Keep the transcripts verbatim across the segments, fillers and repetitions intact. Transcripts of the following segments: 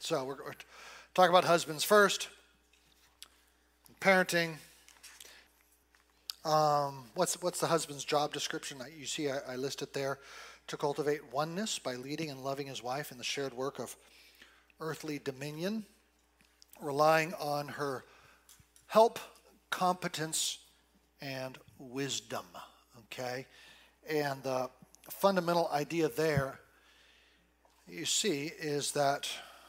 So we're going to talk about husbands first, parenting. Um, what's what's the husband's job description? You see, I, I listed there: to cultivate oneness by leading and loving his wife in the shared work of earthly dominion, relying on her help, competence, and wisdom. Okay, and the fundamental idea there, you see, is that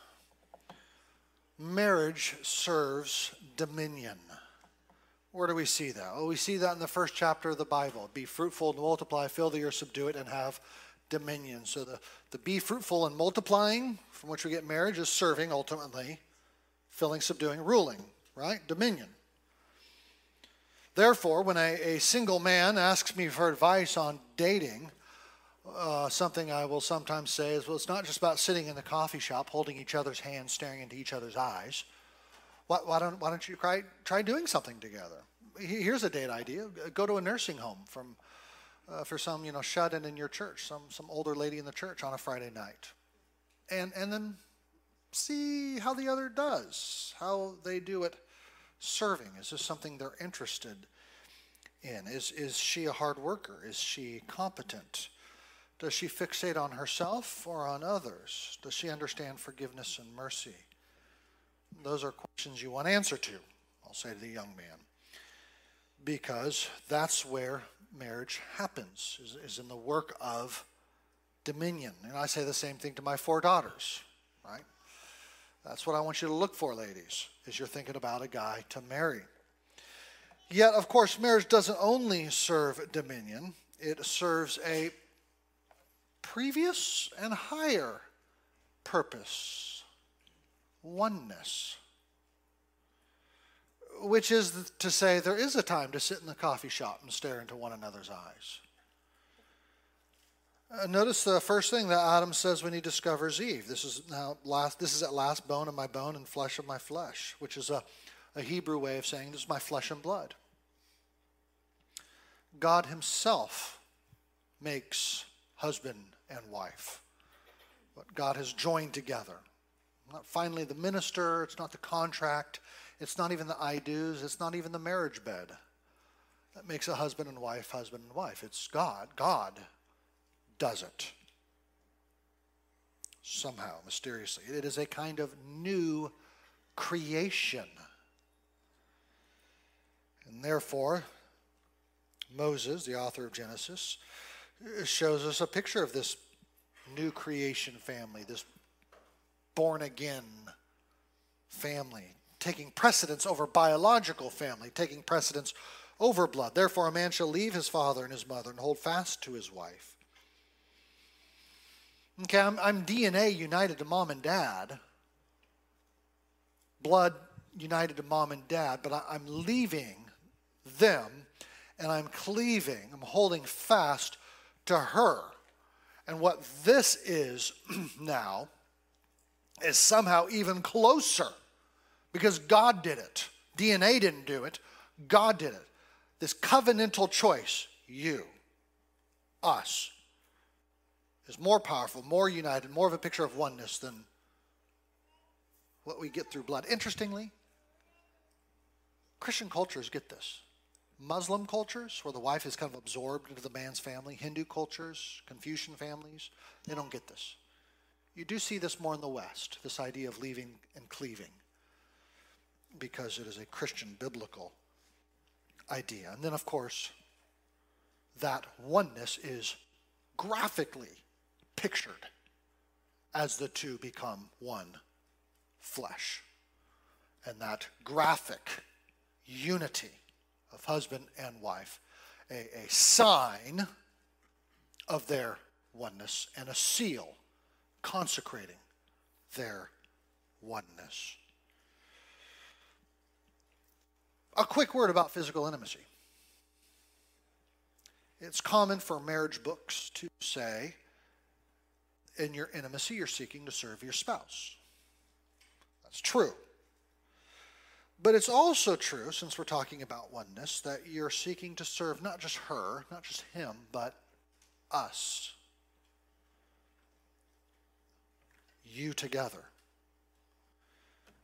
marriage serves dominion. Where do we see that? Well, we see that in the first chapter of the Bible. Be fruitful and multiply, fill the earth, subdue it, and have dominion. So the, the be fruitful and multiplying, from which we get marriage, is serving ultimately, filling, subduing, ruling, right? Dominion. Therefore, when a, a single man asks me for advice on dating, uh, something I will sometimes say is, well, it's not just about sitting in the coffee shop, holding each other's hands, staring into each other's eyes. Why, why don't, why don't you try, try doing something together? Here's a date idea. Go to a nursing home from, uh, for some, you know, shut-in in your church, some, some older lady in the church on a Friday night. And, and then see how the other does, how they do it serving. Is this something they're interested in? Is, is she a hard worker? Is she competent? Does she fixate on herself or on others? Does she understand forgiveness and mercy? Those are questions you want answer to, I'll say to the young man. Because that's where marriage happens, is, is in the work of dominion. And I say the same thing to my four daughters, right? That's what I want you to look for, ladies, is you're thinking about a guy to marry. Yet, of course, marriage doesn't only serve dominion. It serves a previous and higher purpose, oneness, which is to say there is a time to sit in the coffee shop and stare into one another's eyes. Uh, notice the first thing that Adam says when he discovers Eve. This is now last. This is at last bone of my bone and flesh of my flesh, which is a, a Hebrew way of saying this is my flesh and blood. God himself makes husband and wife, what God has joined together. Not finally the minister, it's not the contract, it's not even the I-do's, it's not even the marriage bed that makes a husband and wife husband and wife. It's God. God does it. Somehow, mysteriously. It is a kind of new creation. And therefore, Moses, the author of Genesis, shows us a picture of this new creation family, this born-again family, taking precedence over biological family, taking precedence over blood. Therefore, a man shall leave his father and his mother and hold fast to his wife. Okay, I'm, I'm D N A united to mom and dad, blood united to mom and dad, but I, I'm leaving them and I'm cleaving, I'm holding fast to her. And what this is now is somehow even closer because God did it. D N A didn't do it. God did it. This covenantal choice, you, us, is more powerful, more united, more of a picture of oneness than what we get through blood. Interestingly, Christian cultures get this. Muslim cultures, where the wife is kind of absorbed into the man's family, Hindu cultures, Confucian families, they don't get this. You do see this more in the West, this idea of leaving and cleaving, because it is a Christian biblical idea. And then, of course, that oneness is graphically pictured as the two become one flesh. And that graphic unity of husband and wife, a, a sign of their oneness and a seal consecrating their oneness. A quick word about physical intimacy. It's common for marriage books to say, in your intimacy, you're seeking to serve your spouse. That's true. But it's also true, since we're talking about oneness, that you're seeking to serve not just her, not just him, but us. You together.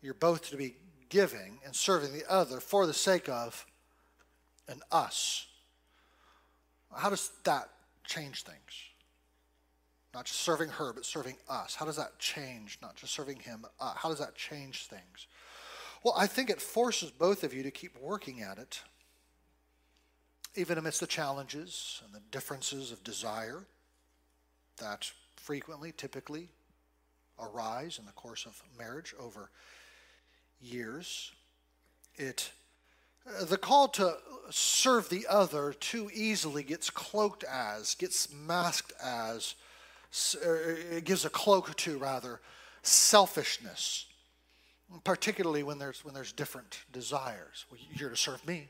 You're both to be giving and serving the other for the sake of an us. How does that change things? Not just serving her, but serving us. How does that change? Not just serving him. Uh, how does that change things? Well, I think it forces both of you to keep working at it, even amidst the challenges and the differences of desire that frequently, typically arise in the course of marriage over years. It, uh, the call to serve the other too easily gets cloaked as, gets masked as, it gives a cloak to, rather, selfishness, particularly when there's when there's different desires. Well, you're to serve me.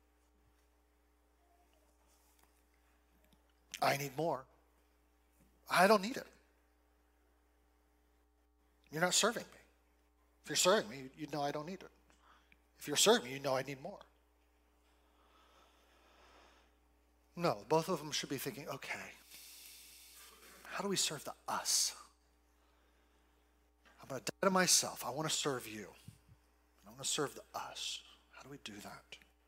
I need more. I don't need it. You're not serving me. If you're serving me, you know I don't need it. If you're serving me, you know I need more. No, both of them should be thinking, okay, how do we serve the us? I'm going to die to myself. I want to serve you. I want to serve the us. How do we do that?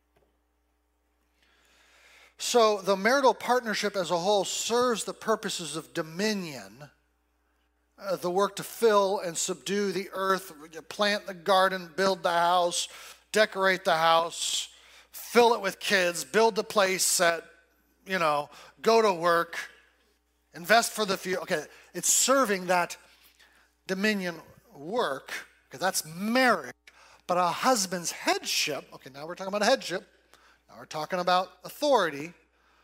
So the marital partnership as a whole serves the purposes of dominion, uh, the work to fill and subdue the earth, plant the garden, build the house, decorate the house, fill it with kids, build the place set, you know, go to work, invest for the future. Okay, it's serving that dominion work, because that's marriage. But a husband's headship, okay, now we're talking about headship. Now we're talking about authority.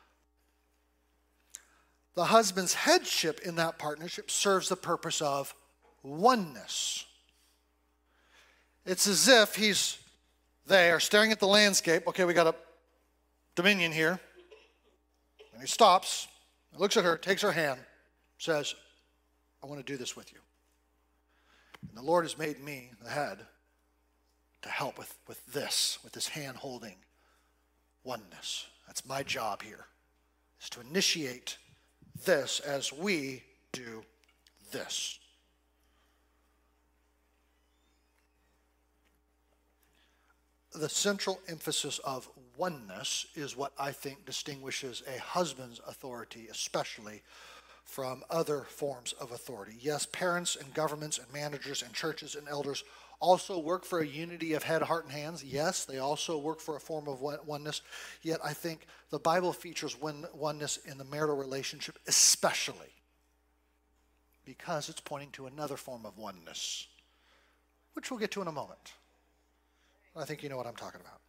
The husband's headship in that partnership serves the purpose of oneness. It's as if he's there staring at the landscape. Okay, we got a dominion here. And he stops, looks at her, takes her hand, says, I want to do this with you. And the Lord has made me the head to help with, with this, with this hand holding oneness. That's my job here, is to initiate this as we do this. The central emphasis of oneness is what I think distinguishes a husband's authority, especially from other forms of authority. Yes, parents and governments and managers and churches and elders also work for a unity of head, heart, and hands. Yes, they also work for a form of oneness. Yet I think the Bible features oneness in the marital relationship especially because it's pointing to another form of oneness, which we'll get to in a moment. I think you know what I'm talking about.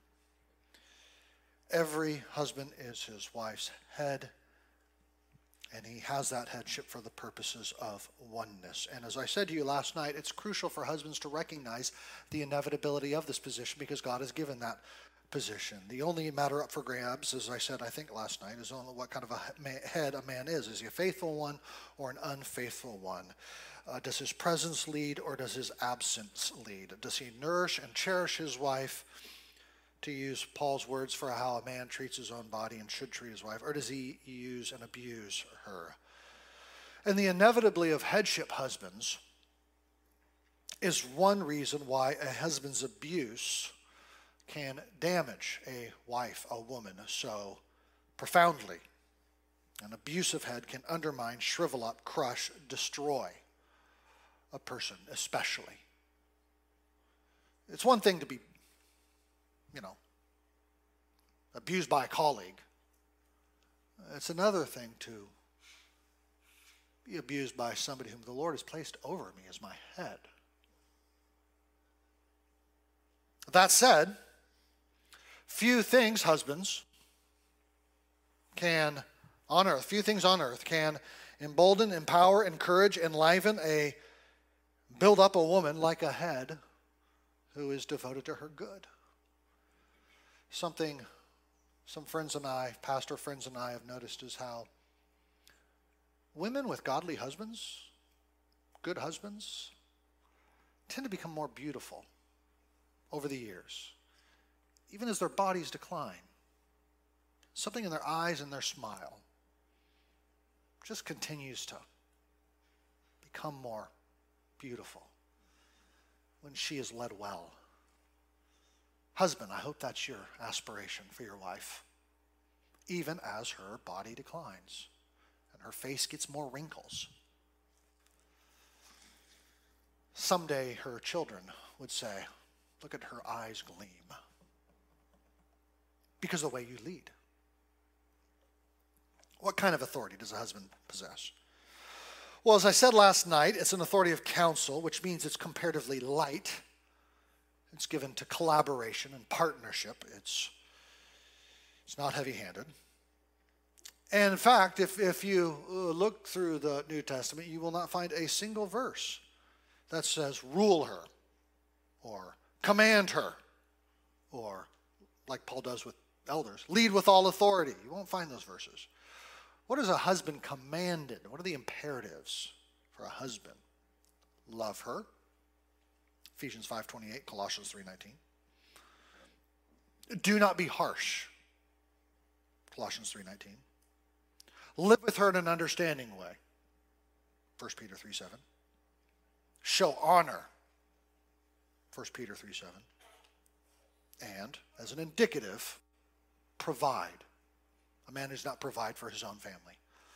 Every husband is his wife's head, and he has that headship for the purposes of oneness. And as I said to you last night, it's crucial for husbands to recognize the inevitability of this position because God has given that position. The only matter up for grabs, as I said, I think last night, is only what kind of a head a man is. Is he a faithful one or an unfaithful one? Uh, does his presence lead or does his absence lead? Does he nourish and cherish his wife, to use Paul's words for how a man treats his own body and should treat his wife, or does he use and abuse her? And the inevitability of headship husbands is one reason why a husband's abuse can damage a wife, a woman, so profoundly. An abusive head can undermine, shrivel up, crush, destroy a person, especially. It's one thing to be, you know, abused by a colleague. It's another thing to be abused by somebody whom the Lord has placed over me as my head. That said, few things, husbands, can, on earth, few things on earth can embolden, empower, encourage, enliven, a build up a woman like a head who is devoted to her good. Something some friends and I, pastor friends and I, have noticed is how women with godly husbands, good husbands, tend to become more beautiful over the years, even as their bodies decline. Something in their eyes and their smile just continues to become more beautiful. when she is led well. Husband, I hope that's your aspiration for your wife, even as her body declines and her face gets more wrinkles. Someday her children would say, look at her eyes gleam, because of the way you lead. What kind of authority does a husband possess? Well, as I said last night, it's an authority of counsel, which means it's comparatively light. It's given to collaboration and partnership. It's, it's not heavy-handed. And in fact, if, if you look through the New Testament, you will not find a single verse that says rule her or command her or, like Paul does with elders, lead with all authority. You won't find those verses. What is a husband commanded? What are the imperatives for a husband? Love her. Ephesians five twenty-eight, Colossians three nineteen. Do not be harsh. Colossians three nineteen. Live with her in an understanding way. First Peter three seven. Show honor. First Peter three seven. And, as an indicative, provide. A man does not provide for his own family.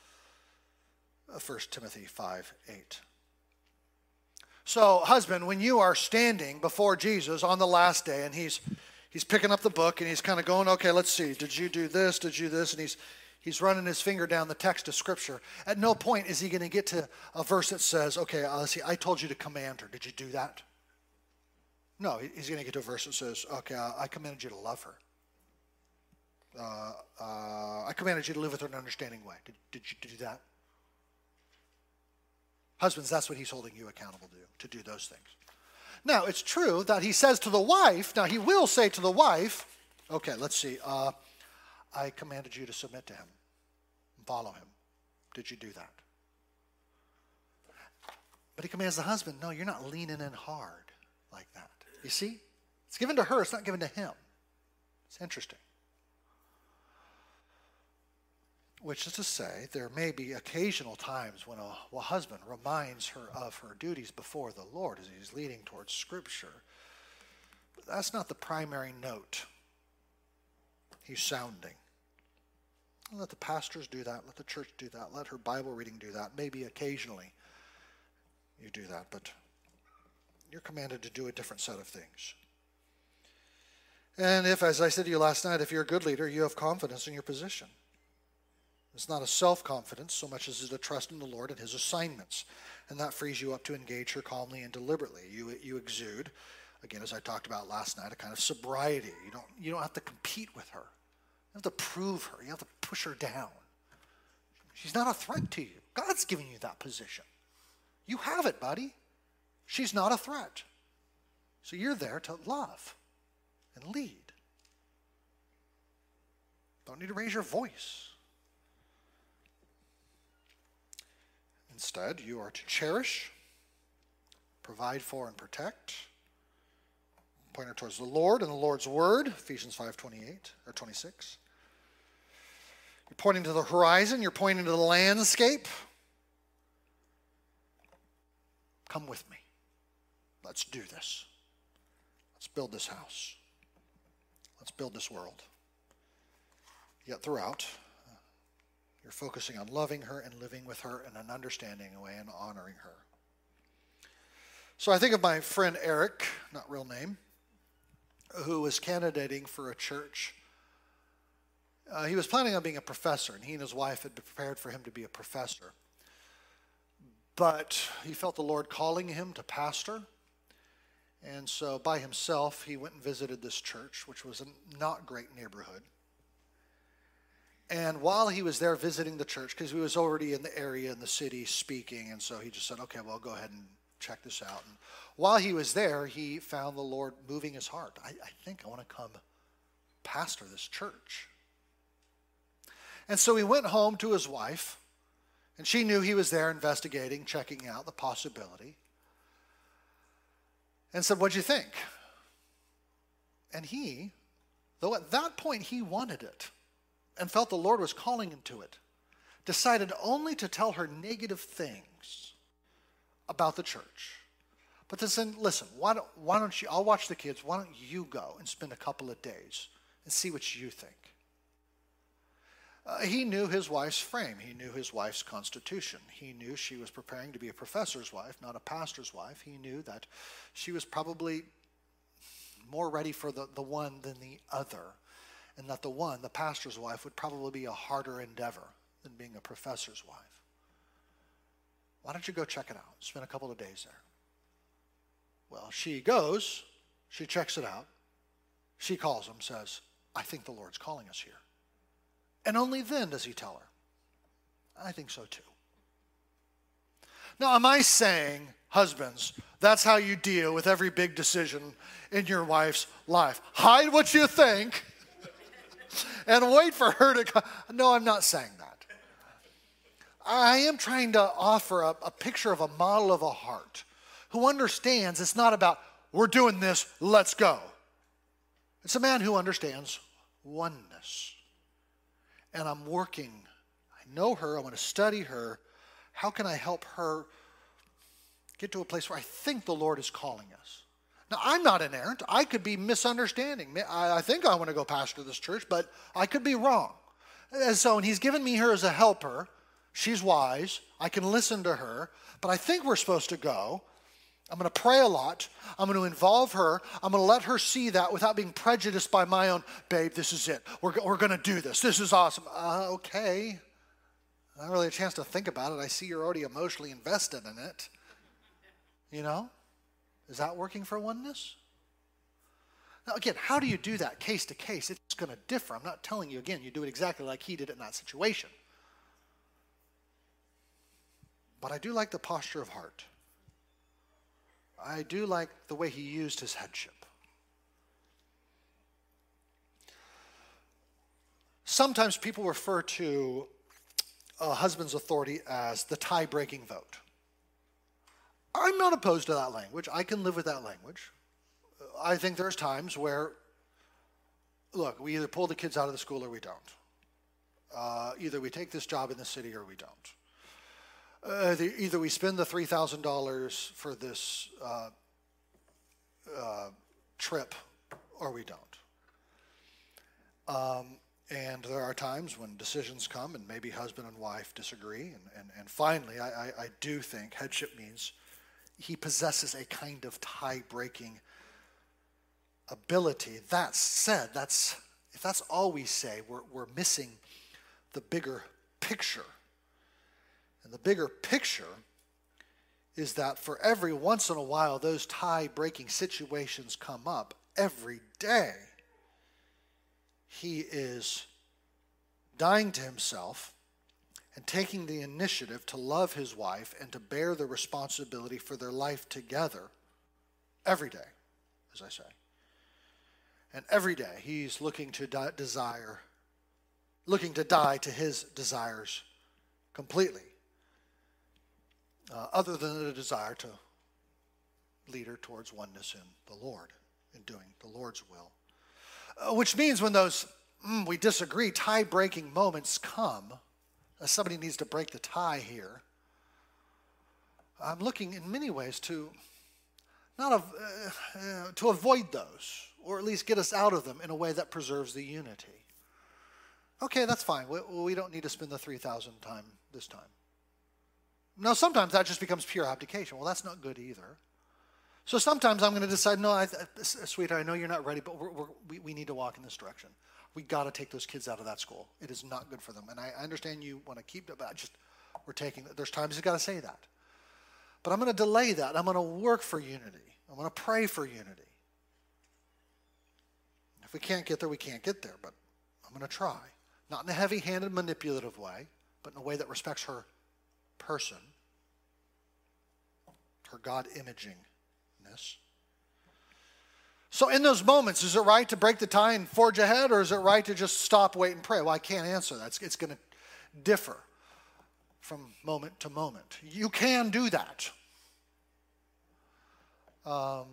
First Timothy five eight. So, husband, when you are standing before Jesus on the last day, and he's he's picking up the book, and he's kind of going, okay, let's see, did you do this, did you this, and he's he's running his finger down the text of Scripture. At no point is he going to get to a verse that says, okay, uh, let's see, I told you to command her. Did you do that? No, he's going to get to a verse that says, okay, uh, I commanded you to love her. Uh, uh, I commanded you to live with her in an understanding way. Did, did you do that? Husbands, that's what he's holding you accountable to, to do those things. Now, it's true that he says to the wife, now he will say to the wife, okay, let's see, uh, I commanded you to submit to him and follow him. Did you do that? But he commands the husband, no, you're not leaning in hard like that. You see? It's given to her, it's not given to him. It's interesting. Which is to say, there may be occasional times when a, a husband reminds her of her duties before the Lord as he's leading towards Scripture. But that's not the primary note he's sounding. Let the pastors do that. Let the church do that. Let her Bible reading do that. Maybe occasionally you do that, but you're commanded to do a different set of things. And if, as I said to you last night, if you're a good leader, you have confidence in your position. It's not a self-confidence so much as it's a trust in the Lord and his assignments. And that frees you up to engage her calmly and deliberately. You, you exude, again, as I talked about last night, a kind of sobriety. You don't, you don't have to compete with her. You have to prove her. You have to push her down. She's not a threat to you. God's giving you that position. You have it, buddy. She's not a threat. So you're there to love and lead. Don't need to raise your voice. Instead, you are to cherish, provide for, and protect. Point her towards the Lord and the Lord's word, Ephesians five twenty-eight or twenty-six. You're pointing to the horizon, you're pointing to the landscape. Come with me. Let's do this. Let's build this house. Let's build this world. Yet throughout, you're focusing on loving her and living with her in an understanding way and honoring her. So I think of my friend Eric, not real name, who was candidating for a church. Uh, he was planning on being a professor, and he and his wife had prepared for him to be a professor. But he felt the Lord calling him to pastor. And so by himself, he went and visited this church, which was a not great neighborhood. And while he was there visiting the church, because he was already in the area in the city speaking, and so he just said, okay, well, go ahead and check this out. And while he was there, he found the Lord moving his heart. I, I think I want to come pastor this church. And so he went home to his wife, and she knew he was there investigating, checking out the possibility, and said, what'd you think? And he, though at that point he wanted it, and felt the Lord was calling him to it, decided only to tell her negative things about the church, But then, listen, why don't, why don't you, I'll watch the kids, why don't you go and spend a couple of days and see what you think? Uh, he knew his wife's frame. He knew his wife's constitution. He knew she was preparing to be a professor's wife, not a pastor's wife. He knew that she was probably more ready for the, the one than the other, and that the one, the pastor's wife, would probably be a harder endeavor than being a professor's wife. Why don't you go check it out? Spend a couple of days there. Well, she goes, she checks it out. She calls him, says, I think the Lord's calling us here. And only then does he tell her. I think so too. Now, am I saying, husbands, that's how you deal with every big decision in your wife's life? Hide what you think and wait for her to come. No, I'm not saying that. I am trying to offer a, a picture of a model of a heart who understands it's not about, we're doing this, let's go. It's a man who understands oneness. And I'm working. I know her. I want to study her. How can I help her get to a place where I think the Lord is calling us? Now, I'm not inerrant. I could be misunderstanding. I think I want to go pastor this church, but I could be wrong. And so, and he's given me her as a helper. She's wise. I can listen to her. But I think we're supposed to go. I'm going to pray a lot. I'm going to involve her. I'm going to let her see that without being prejudiced by my own, babe, this is it. We're, we're going to do this. This is awesome. Uh, okay. Not really a chance to think about it. I see you're already emotionally invested in it. You know? Is that working for oneness? Now, again, how do you do that case to case? It's going to differ. I'm not telling you, again, you do it exactly like he did it in that situation. But I do like the posture of heart. I do like the way he used his headship. Sometimes people refer to a husband's authority as the tie-breaking vote. I'm not opposed to that language. I can live with that language. I think there's times where, look, we either pull the kids out of the school or we don't. Uh, either we take this job in the city or we don't. Uh, the, either we spend the three thousand dollars for this uh, uh, trip or we don't. Um, and there are times when decisions come and maybe husband and wife disagree. And, and, and finally, I, I, I do think headship means he possesses a kind of tie-breaking ability. That said, that's if that's all we say, we're, we're missing the bigger picture. And the bigger picture is that for every once in a while, those tie-breaking situations come up every day. He is dying to himself and taking the initiative to love his wife and to bear the responsibility for their life together every day, as I say. And every day he's looking to di- desire, looking to die to his desires completely. Uh, other than the desire to lead her towards oneness in the Lord, in doing the Lord's will. Uh, which means when those, mm, we disagree, tie-breaking moments come, as somebody needs to break the tie here, I'm looking in many ways to not av- uh, uh, to avoid those, or at least get us out of them in a way that preserves the unity. Okay, that's fine. We, we don't need to spend the three thousand time this time. Now, sometimes that just becomes pure abdication. Well, that's not good either. So sometimes I'm going to decide, no, I, sweetheart, I know you're not ready, but we're, we're, we we need to walk in this direction. We got to take those kids out of that school. It is not good for them. And I, I understand you want to keep it, but I just, we're taking, there's times you've got to say that. But I'm going to delay that. I'm going to work for unity. I'm going to pray for unity. If we can't get there, we can't get there, but I'm going to try. Not in a heavy-handed, manipulative way, but in a way that respects her person, her God-imagingness. So in those moments, is it right to break the tie and forge ahead, or is it right to just stop, wait, and pray? Well, I can't answer that. It's, it's going to differ from moment to moment. You can do that. Um,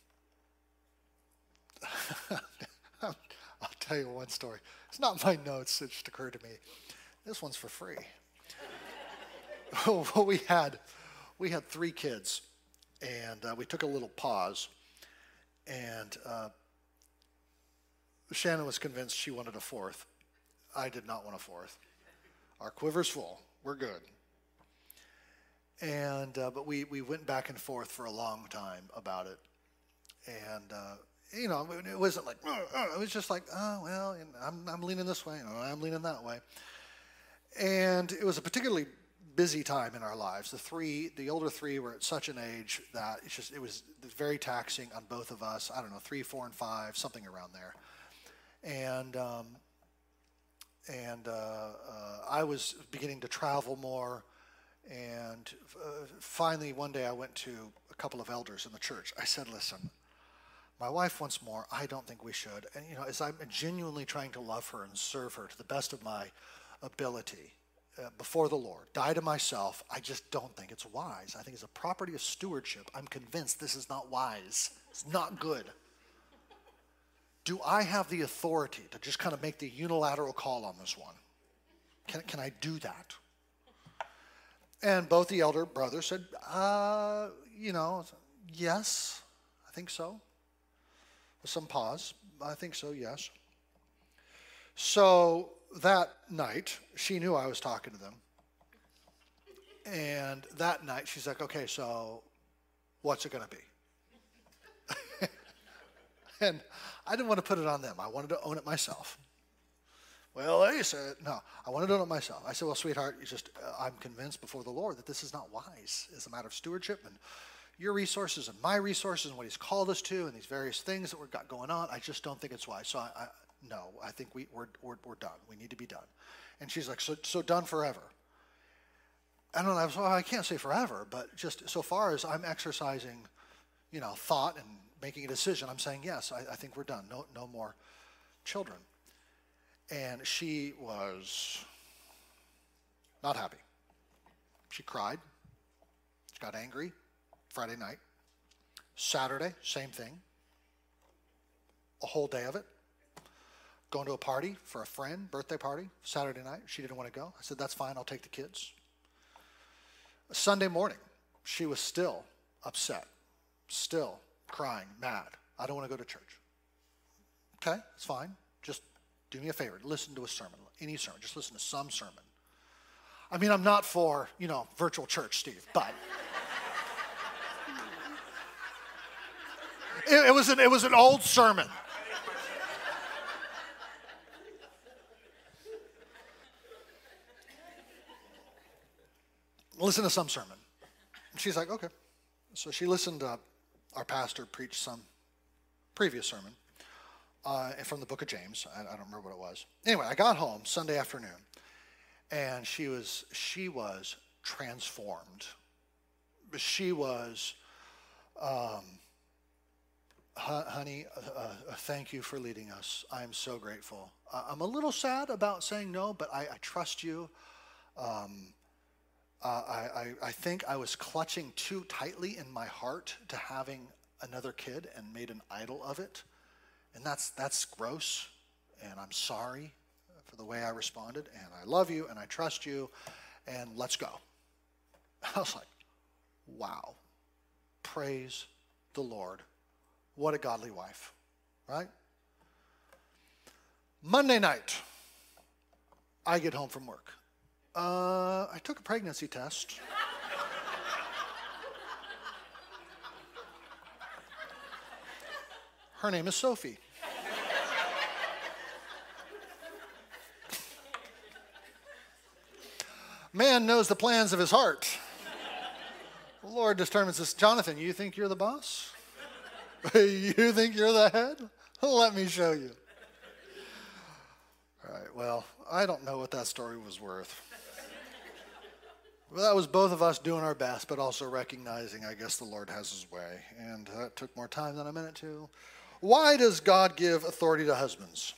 I'll tell you one story. It's not my notes. It just occurred to me. This one's for free. we had we had three kids And uh, we took a little pause, and uh, Shannon was convinced she wanted a fourth. I did not want a fourth. Our quiver's full. We're good. And uh, but we, we went back and forth for a long time about it. And, uh, you know, it wasn't like, uh, uh, it was just like, oh, well, I'm, I'm leaning this way, or I'm leaning that way. And it was a particularly busy time in our lives. The three, the older three were at such an age that it's just, it was very taxing on both of us. I don't know, three, four, and five, something around there. And um, and uh, uh, I was beginning to travel more. And uh, finally, one day I went to a couple of elders in the church. I said, listen, my wife wants more. I don't think we should. And, you know, as I'm genuinely trying to love her and serve her to the best of my ability uh, before the Lord, die to myself, I just don't think it's wise. I think it's a property of stewardship. I'm convinced this is not wise. It's not good. Do I have the authority to just kind of make the unilateral call on this one? Can, can I do that? And both the elder brothers said, uh, you know, yes, I think so. With some pause, I think so, yes. So that night, she knew I was talking to them. And that night, she's like, okay, so what's it going to be? And I didn't want to put it on them. I wanted to own it myself. Well, they said, no, I wanted to own it myself. I said, well, sweetheart, it's just, uh, I'm convinced before the Lord that this is not wise. It's a matter of stewardship and your resources and my resources and what he's called us to and these various things that we've got going on. I just don't think it's wise. So I, I no, I think we, we're, we're, we're done. We need to be done. And she's like, so, so done forever. I don't know. I was, well, I can't say forever, but just so far as I'm exercising, you know, thought and making a decision, I'm saying, yes, I, I think we're done. No, no more children. And she was not happy. She cried. She got angry Friday night. Saturday, same thing. A whole day of it. Going to a party for a friend, birthday party, Saturday night. She didn't want to go. I said, that's fine, I'll take the kids. Sunday morning, she was still upset, still crying, mad. I don't want to go to church. Okay, it's fine. Just do me a favor. Listen to a sermon, any sermon. Just listen to some sermon. I mean, I'm not for, you know, virtual church, Steve, but it, it was an it was an old sermon. Listen to some sermon. And she's like, okay. So she listened to our pastor preach some previous sermon uh, from the book of James. I, I don't remember what it was. Anyway, I got home Sunday afternoon, and she was she was transformed. She was, um, honey, uh, uh, thank you for leading us. I am so grateful. Uh, I'm a little sad about saying no, but I, I trust you. Um, Uh, I, I, I think I was clutching too tightly in my heart to having another kid and made an idol of it. And that's that's gross, and I'm sorry for the way I responded, and I love you, and I trust you, and let's go. I was like, wow, praise the Lord. What a godly wife, right? Monday night, I get home from work. Uh, I took a pregnancy test. Her name is Sophie. Man knows the plans of his heart. The Lord determines this. Jonathan, you think you're the boss? You think you're the head? Let me show you. All right, well, I don't know what that story was worth. Well, that was both of us doing our best, but also recognizing, I guess, the Lord has his way. And that took more time than I meant it to. Why does God give authority to husbands?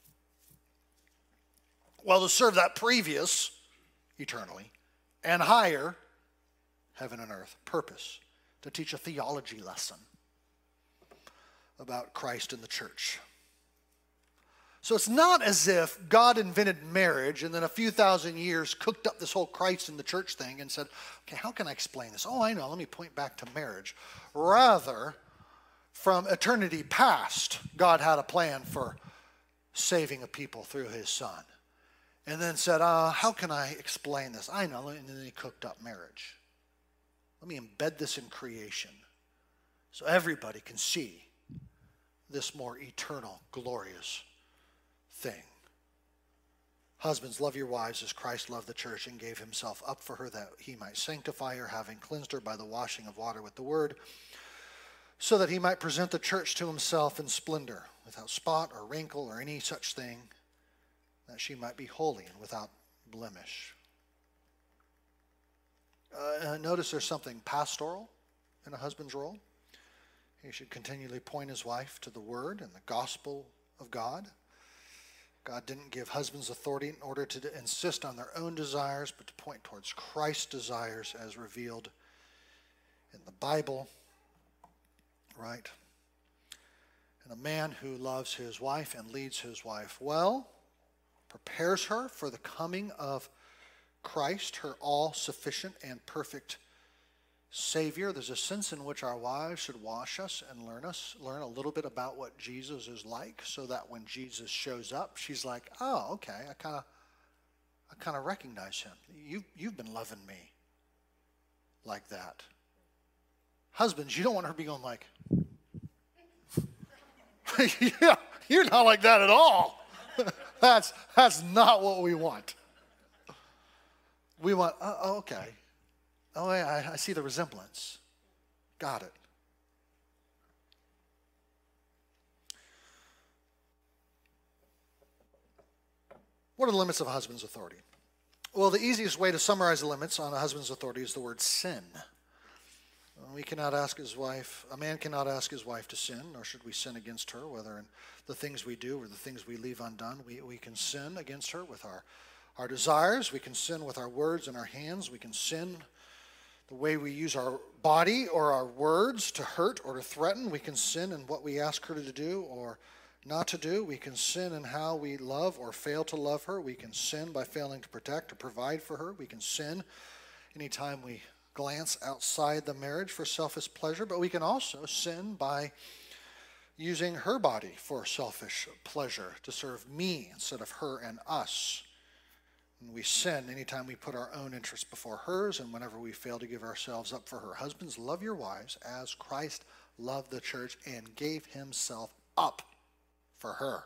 Well, to serve that previous, eternally, and higher, heaven and earth, purpose. To teach a theology lesson about Christ and the church. So it's not as if God invented marriage and then a few thousand years cooked up this whole Christ in the church thing and said, okay, how can I explain this? Oh, I know, let me point back to marriage. Rather, from eternity past, God had a plan for saving a people through his son. And then said, uh, how can I explain this? I know, and then he cooked up marriage. Let me embed this in creation so everybody can see this more eternal, glorious thing. Husbands, love your wives as Christ loved the church and gave himself up for her that he might sanctify her, having cleansed her by the washing of water with the word, so that he might present the church to himself in splendor, without spot or wrinkle or any such thing, that she might be holy and without blemish. Uh, notice there's something pastoral in a husband's role. He should continually point his wife to the word and the gospel of God. God didn't give husbands authority in order to insist on their own desires, but to point towards Christ's desires as revealed in the Bible, right? And a man who loves his wife and leads his wife well, prepares her for the coming of Christ, her all-sufficient and perfect Savior. There's a sense in which our wives should wash us and learn us, learn a little bit about what Jesus is like, so that when Jesus shows up, she's like, oh, okay, I kind of I kind of recognize him. You, you've been loving me like that. Husbands, you don't want her to be going like, yeah, you're not like that at all. that's, that's not what we want. We want, oh, okay. Oh, yeah, I see the resemblance. Got it. What are the limits of a husband's authority? Well, the easiest way to summarize the limits on a husband's authority is the word sin. We cannot ask his wife, a man cannot ask his wife to sin, nor should we sin against her, whether in the things we do or the things we leave undone. We, we can sin against her with our, our desires. We can sin with our words and our hands. We can sin the way we use our body or our words to hurt or to threaten. We can sin in what we ask her to do or not to do. We can sin in how we love or fail to love her. We can sin by failing to protect or provide for her. We can sin anytime we glance outside the marriage for selfish pleasure. But we can also sin by using her body for selfish pleasure to serve me instead of her and us. And we sin anytime we put our own interests before hers, and whenever we fail to give ourselves up for her. Husbands, love your wives as Christ loved the church and gave himself up for her.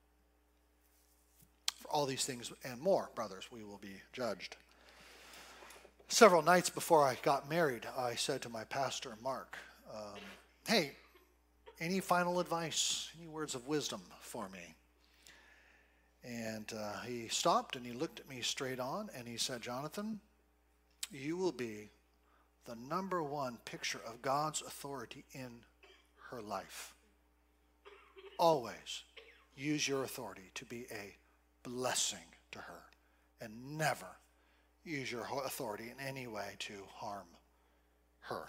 For all these things and more, brothers, we will be judged. Several nights before I got married, I said to my pastor, Mark, um, hey, any final advice, any words of wisdom for me? And uh, he stopped and he looked at me straight on and he said, Jonathan, you will be the number one picture of God's authority in her life. Always use your authority to be a blessing to her, and never use your authority in any way to harm her.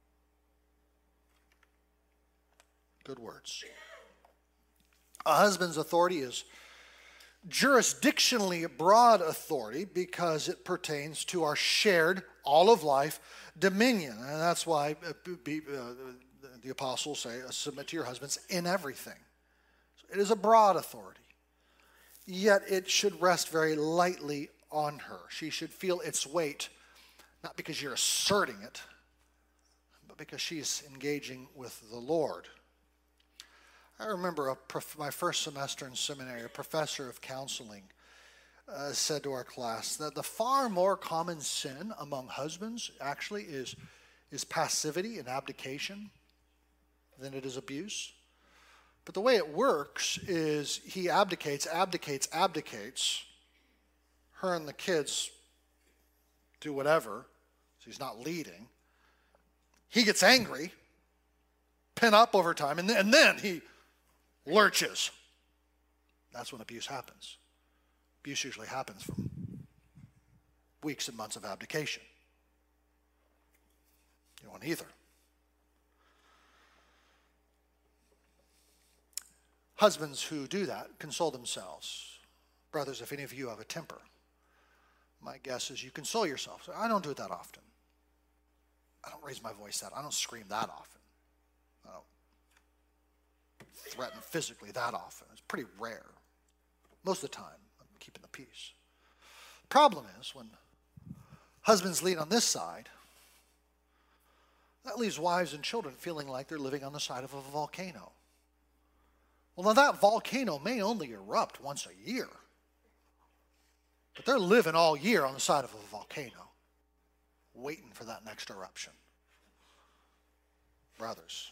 Good words. A husband's authority is jurisdictionally broad authority because it pertains to our shared, all of life dominion. And that's why uh, be, uh, the apostles say, submit to your husbands in everything. So it is a broad authority. Yet it should rest very lightly on her. She should feel its weight, not because you're asserting it, but because she's engaging with the Lord. I remember a prof- my first semester in seminary, a professor of counseling uh, said to our class that the far more common sin among husbands actually is, is passivity and abdication than it is abuse. But the way it works is he abdicates, abdicates, abdicates. Her and the kids do whatever, so he's not leading. He gets angry, pent up over time, and then, and then he lurches. That's when abuse happens. Abuse usually happens from weeks and months of abdication. You don't want either. Husbands who do that console themselves. Brothers, if any of you have a temper, my guess is you console yourself. I don't do it that often. I don't raise my voice that. I don't scream that often. I don't threaten physically that often. It's pretty rare. Most of the time, I'm keeping the peace. The problem is when husbands lead on this side, that leaves wives and children feeling like they're living on the side of a volcano. Well, now that volcano may only erupt once a year, but they're living all year on the side of a volcano, waiting for that next eruption. Brothers,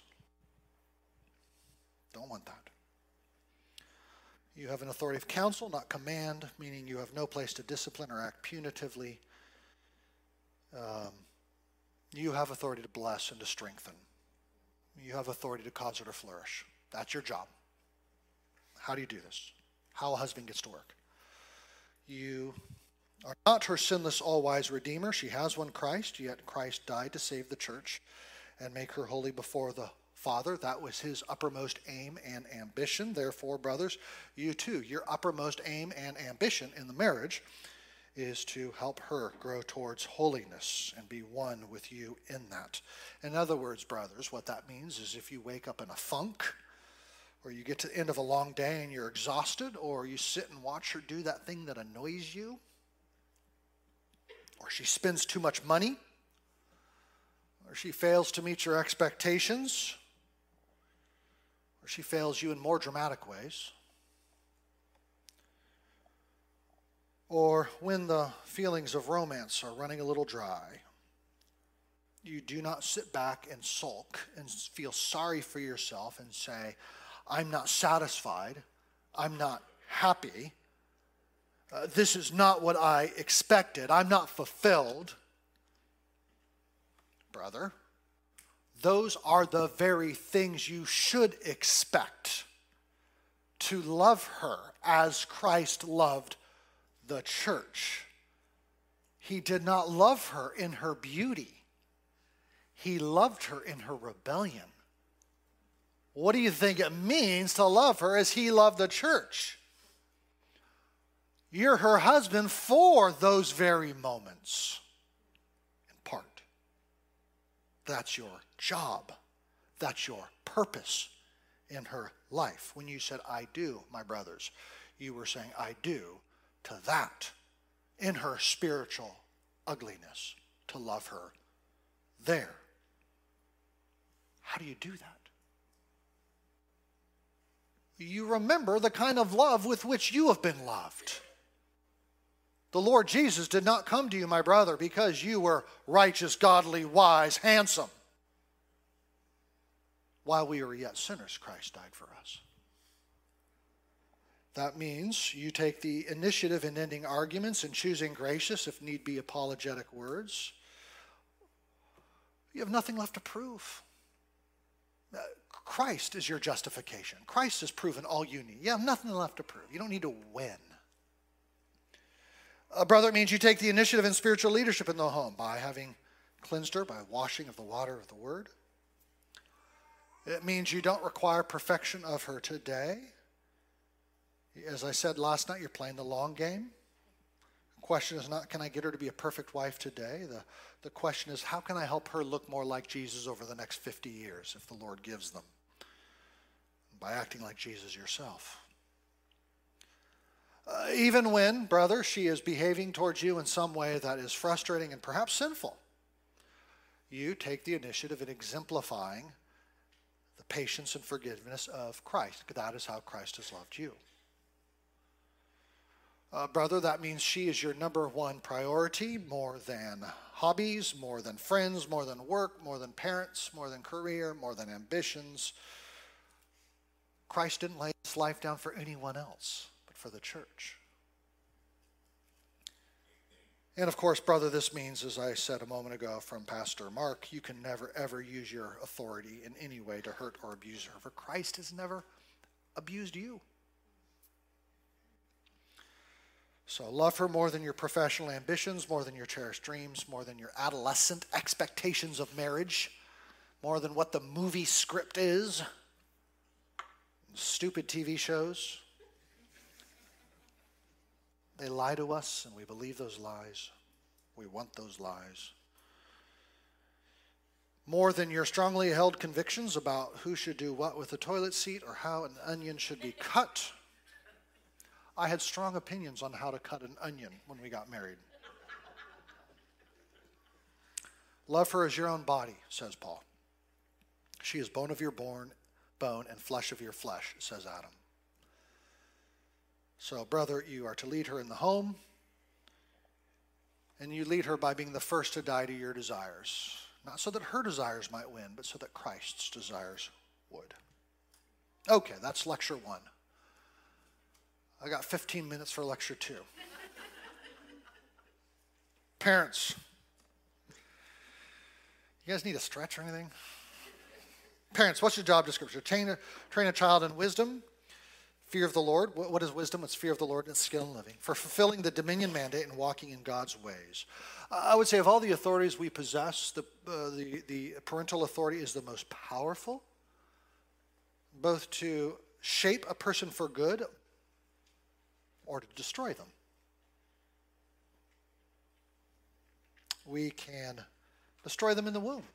don't want that. You have an authority of counsel, not command, meaning you have no place to discipline or act punitively. Um, you have authority to bless and to strengthen. You have authority to cause her to flourish. That's your job. How do you do this? How a husband gets to work. You are not her sinless, all-wise Redeemer. She has one Christ, yet Christ died to save the church and make her holy before the Father. That was his uppermost aim and ambition. Therefore, brothers, you too, your uppermost aim and ambition in the marriage is to help her grow towards holiness and be one with you in that. In other words, brothers, what that means is if you wake up in a funk, or you get to the end of a long day and you're exhausted, or you sit and watch her do that thing that annoys you, or she spends too much money, or she fails to meet your expectations, or she fails you in more dramatic ways, or when the feelings of romance are running a little dry, you do not sit back and sulk and feel sorry for yourself and say, I'm not satisfied, I'm not happy, uh, this is not what I expected, I'm not fulfilled. Brother, those are the very things you should expect. To love her as Christ loved the church. He did not love her in her beauty. He loved her in her rebellion. What do you think it means to love her as he loved the church? You're her husband for those very moments, in part. That's your job. That's your purpose in her life. When you said, I do, my brothers, you were saying, I do to that in her spiritual ugliness, to love her there. How do you do that? You remember the kind of love with which you have been loved. The Lord Jesus did not come to you, my brother, because you were righteous, godly, wise, handsome. While we were yet sinners, Christ died for us. That means you take the initiative in ending arguments and choosing gracious, if need be, apologetic words. You have nothing left to prove. Uh, Christ is your justification. Christ has proven all you need. You have nothing left to prove. You don't need to win. Uh, brother, it means you take the initiative in spiritual leadership in the home by having cleansed her, by washing of the water of the word. It means you don't require perfection of her today. As I said last night, you're playing the long game. The question is not, can I get her to be a perfect wife today? The, the question is, how can I help her look more like Jesus over the next fifty years if the Lord gives them? By acting like Jesus yourself. Uh, even when, brother, she is behaving towards you in some way that is frustrating and perhaps sinful, you take the initiative in exemplifying the patience and forgiveness of Christ. That is how Christ has loved you. Uh, brother, that means she is your number one priority, more than hobbies, more than friends, more than work, more than parents, more than career, more than ambitions. Christ didn't lay his life down for anyone else, but for the church. And of course, brother, this means, as I said a moment ago from Pastor Mark, you can never, ever use your authority in any way to hurt or abuse her, for Christ has never abused you. So love her more than your professional ambitions, more than your cherished dreams, more than your adolescent expectations of marriage, more than what the movie script is. stupid T V shows. They lie to us, and we believe those lies. We want those lies. More than your strongly held convictions about who should do what with a toilet seat or how an onion should be cut. I had strong opinions on how to cut an onion when we got married. Love her as your own body, says Paul. She is bone of your bone, bone and flesh of your flesh, says Adam. So, brother, you are to lead her in the home, and you lead her by being the first to die to your desires. Not so that her desires might win, but so that Christ's desires would. Okay, that's lecture one. I got fifteen minutes for lecture two. Parents, you guys need a stretch or anything? Parents, what's your job description? Train a, train a child in wisdom, fear of the Lord. What, what is wisdom? It's fear of the Lord and skill in living. For fulfilling the dominion mandate and walking in God's ways. I would say of all the authorities we possess, the, uh, the, the parental authority is the most powerful, both to shape a person for good or to destroy them. We can destroy them in the womb.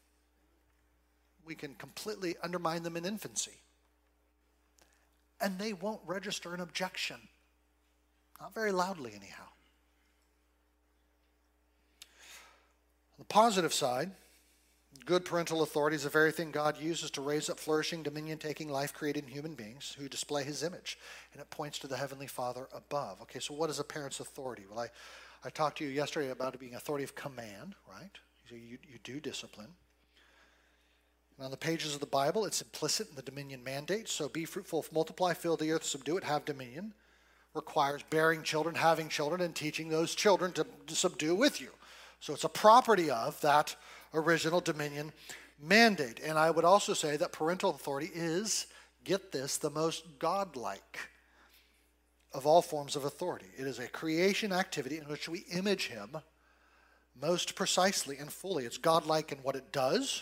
We can completely undermine them in infancy. And they won't register an objection. Not very loudly, anyhow. On the positive side, good parental authority is the very thing God uses to raise up flourishing, dominion-taking, life-creating human beings who display his image. And it points to the Heavenly Father above. Okay, so what is a parent's authority? Well, I, I talked to you yesterday about it being authority of command, right? So you, you do discipline. And on the pages of the Bible, it's implicit in the dominion mandate. So be fruitful, multiply, fill the earth, subdue it, have dominion. Requires bearing children, having children, and teaching those children to, to subdue with you. So it's a property of that original dominion mandate. And I would also say that parental authority is, get this, the most godlike of all forms of authority. It is a creation activity in which we image him most precisely and fully. It's godlike in what it does.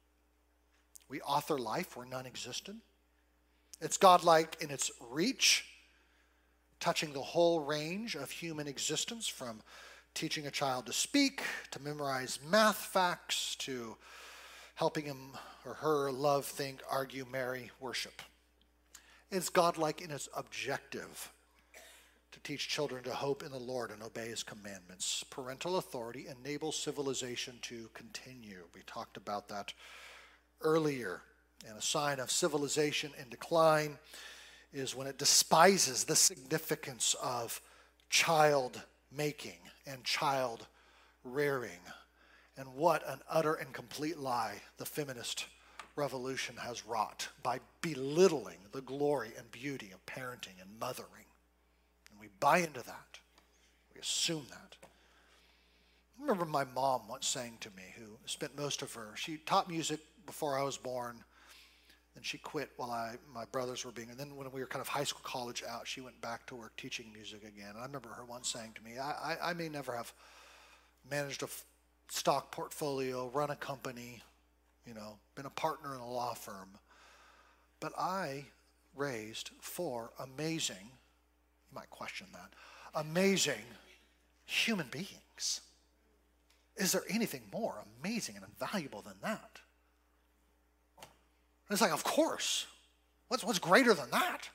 We author life where none existed. It's godlike in its reach, touching the whole range of human existence, from teaching a child to speak, to memorize math facts, to helping him or her love, think, argue, marry, worship. It's godlike in its objective, to teach children to hope in the Lord and obey his commandments. Parental authority enables civilization to continue. We talked about that earlier. And a sign of civilization in decline is when it despises the significance of child making and child rearing. And what an utter and complete lie the feminist revolution has wrought by belittling the glory and beauty of parenting and mothering. And we buy into that. We assume that. I remember my mom once saying to me, who spent most of her, she taught music before I was born, and she quit while I, my brothers were being, and then when we were kind of high school, college out, she went back to work teaching music again. And I remember her once saying to me, I, I, I may never have managed a f- stock portfolio, run a company, you know, been a partner in a law firm, but I raised four amazing, you might question that, amazing human beings. Is there anything more amazing and invaluable than that? And it's like, of course. What's, what's greater than that?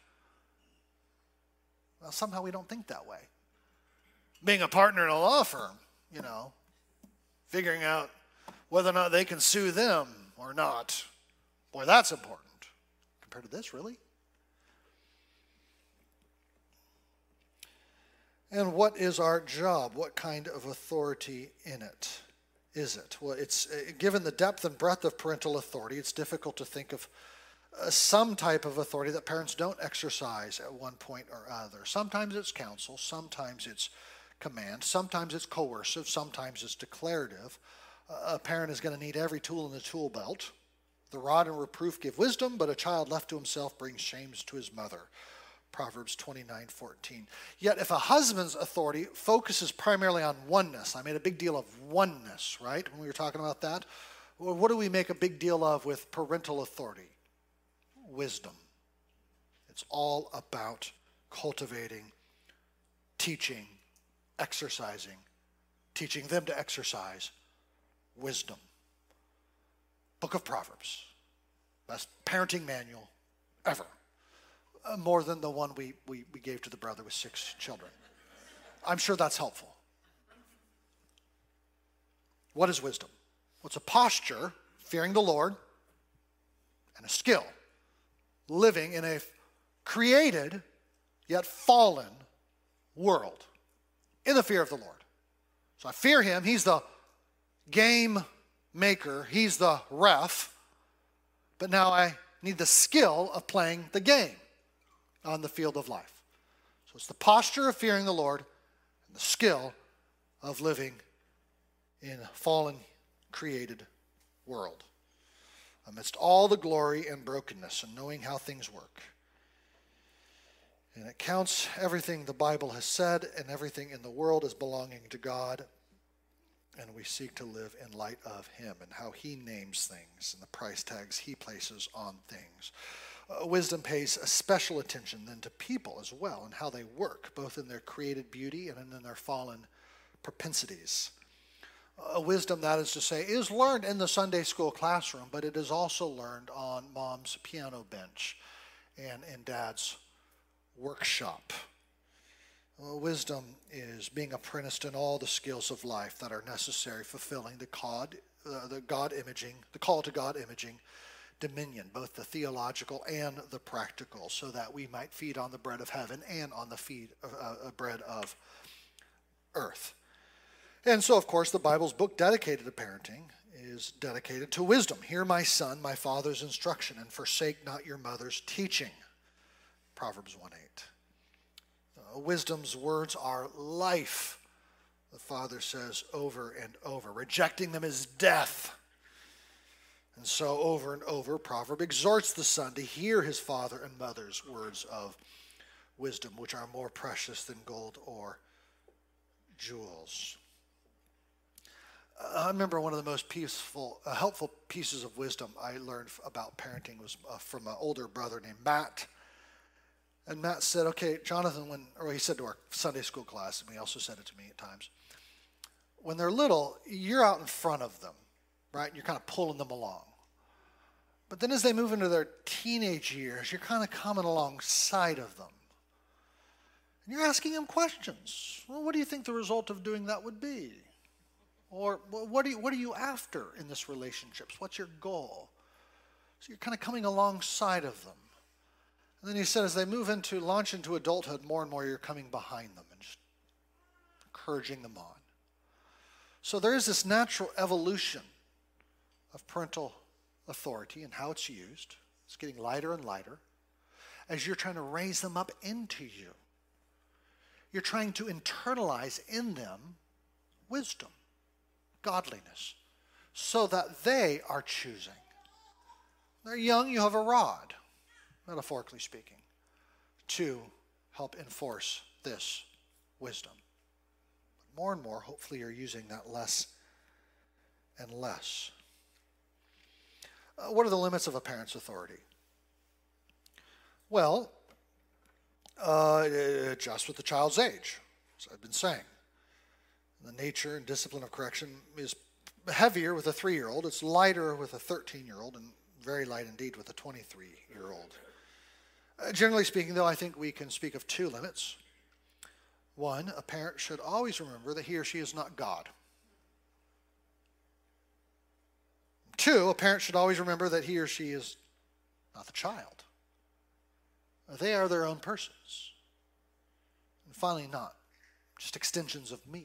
Well, somehow we don't think that way. Being a partner in a law firm, you know, figuring out whether or not they can sue them or not. Boy, that's important. Compared to this, really? And what is our job? What kind of authority in it is it? Well, it's uh, given the depth and breadth of parental authority, it's difficult to think of uh, some type of authority that parents don't exercise at one point or other. Sometimes it's counsel, sometimes it's command, sometimes it's coercive, sometimes it's declarative. Uh, a parent is going to need every tool in the tool belt. The rod and reproof give wisdom, but a child left to himself brings shame to his mother. Proverbs twenty-nine fourteen. Yet if a husband's authority focuses primarily on oneness, I made a big deal of oneness, right, when we were talking about that. Well, what do we make a big deal of with parental authority? Wisdom. It's all about cultivating, teaching, exercising, teaching them to exercise wisdom. Book of Proverbs, best parenting manual ever. Uh, more than the one we, we, we gave to the brother with six children. I'm sure that's helpful. What is wisdom? Well, it's a posture, fearing the Lord, and a skill, living in a created yet fallen world in the fear of the Lord. So I fear him. He's the game maker. He's the ref. But now I need the skill of playing the game on the field of life. So it's the posture of fearing the Lord and the skill of living in a fallen, created world amidst all the glory and brokenness and knowing how things work. And it counts everything the Bible has said and everything in the world as belonging to God. And we seek to live in light of him and how he names things and the price tags he places on things. Uh, wisdom pays a special attention then to people as well and how they work, both in their created beauty and in their fallen propensities. A wisdom, that is to say, is learned in the Sunday school classroom, but it is also learned on mom's piano bench and in dad's workshop. Well, wisdom is being apprenticed in all the skills of life that are necessary, fulfilling the God, uh, the God imaging, the call to God imaging dominion, both the theological and the practical, so that we might feed on the bread of heaven and on the feed of, uh, bread of earth. And so, of course, the Bible's book dedicated to parenting is dedicated to wisdom. Hear, my son, my father's instruction, and forsake not your mother's teaching. Proverbs one eight. Uh, wisdom's words are life, the father says over and over. Rejecting them is death. And so over and over, Proverb exhorts the son to hear his father and mother's words of wisdom, which are more precious than gold or jewels. I remember one of the most peaceful, uh, helpful pieces of wisdom I learned about parenting was uh, from an older brother named Matt. And Matt said, okay, Jonathan, when, or he said to our Sunday school class, and he also said it to me at times, when they're little, you're out in front of them, right? You're kind of pulling them along. But then as they move into their teenage years, you're kind of coming alongside of them. And you're asking them questions. Well, what do you think the result of doing that would be? Or what are you, what are you after in this relationship? What's your goal? So you're kind of coming alongside of them. And then he said, as they move into, launch into adulthood, more and more you're coming behind them and just encouraging them on. So there is this natural evolution of parental authority and how it's used. It's getting lighter and lighter as you're trying to raise them up into you. You're trying to internalize in them wisdom, godliness, so that they are choosing. They're young, you have a rod, metaphorically speaking, to help enforce this wisdom. But more and more, hopefully, you're using that less and less. Uh, what are the limits of a parent's authority? Well, uh, it adjusts with the child's age, as I've been saying. The nature and discipline of correction is heavier with a three-year-old. It's lighter with a thirteen-year-old, and very light indeed with a twenty-three-year-old. Uh, generally speaking, though, I think we can speak of two limits. One, a parent should always remember that he or she is not God. Two, a parent should always remember that he or she is not the child. They are their own persons. And finally, not just extensions of me.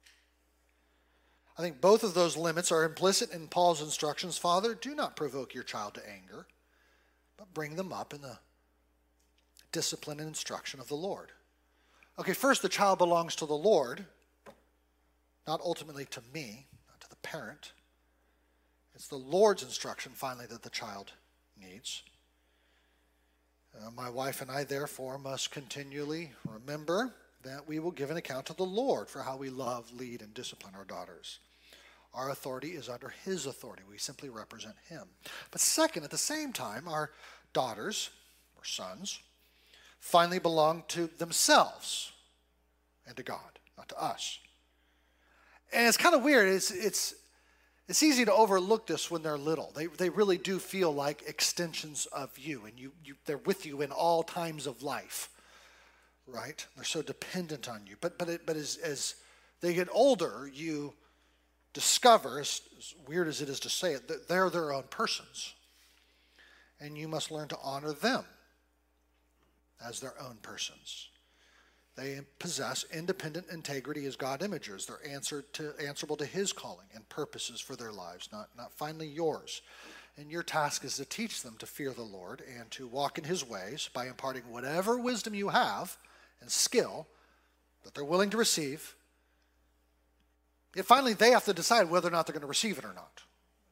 I think both of those limits are implicit in Paul's instructions. Father, do not provoke your child to anger, but bring them up in the discipline and instruction of the Lord. Okay, first, the child belongs to the Lord, not ultimately to me, not to the parent. It's the Lord's instruction, finally, that the child needs. Uh, my wife and I, therefore, must continually remember that we will give an account to the Lord for how we love, lead, and discipline our daughters. Our authority is under his authority. We simply represent him. But second, at the same time, our daughters or sons finally belong to themselves and to God, not to us. And it's kind of weird. It's it's it's easy to overlook this when they're little. They they really do feel like extensions of you, and you, you they're with you in all times of life, right? They're so dependent on you. But but it, but as as they get older, you discover, as, as weird as it is to say it, that they're their own persons, and you must learn to honor them as their own persons. They possess independent integrity as God imagers. They're answered to, answerable to his calling and purposes for their lives, not, not finally yours. And your task is to teach them to fear the Lord and to walk in his ways by imparting whatever wisdom you have and skill that they're willing to receive. Yet finally, they have to decide whether or not they're going to receive it or not.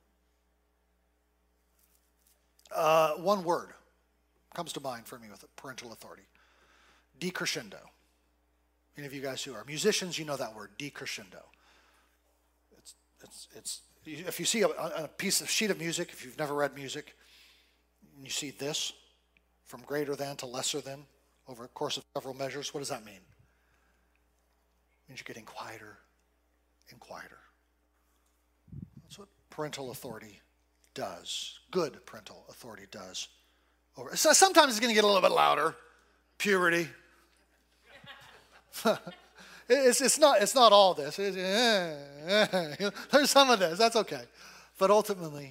Uh, one word comes to mind for me with parental authority: decrescendo. Any of you guys who are musicians, you know that word, decrescendo. It's, it's, it's, if you see a, a piece of sheet of music, if you've never read music, and you see this, from greater than to lesser than, over a course of several measures, what does that mean? It means you're getting quieter and quieter. That's what parental authority does. Good parental authority does. Over. So sometimes it's going to get a little bit louder. Puberty. it's, it's, not, it's not all this. It's, eh, eh. There's some of this. That's okay. But ultimately,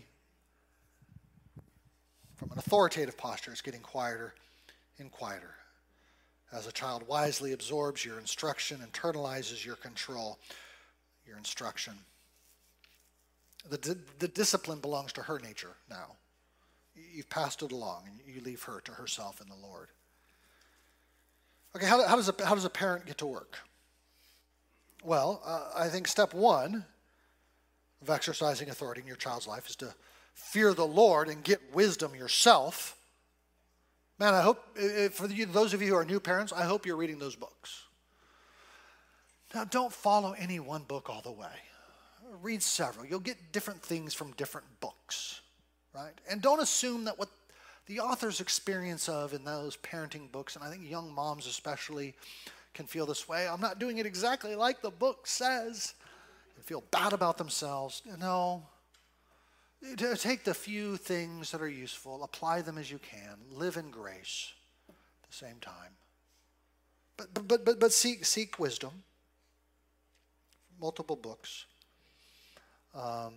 from an authoritative posture, it's getting quieter and quieter. As a child wisely absorbs your instruction, internalizes your control, your instruction. The, di- the discipline belongs to her nature now. You've passed it along, and you leave her to herself in the Lord. Okay, how, how, does, a, how does a parent get to work? Well, uh, I think step one of exercising authority in your child's life is to fear the Lord and get wisdom yourself. Man, I hope, if, for you, those of you who are new parents, I hope you're reading those books. Now, don't follow any one book all the way. Read several. You'll get different things from different books, right? And don't assume that what the author's experience of in those parenting books, and I think young moms especially can feel this way, I'm not doing it exactly like the book says, and feel bad about themselves. No. Take the few things that are useful, apply them as you can, live in grace at the same time. But but but but seek seek wisdom. Multiple books. Um,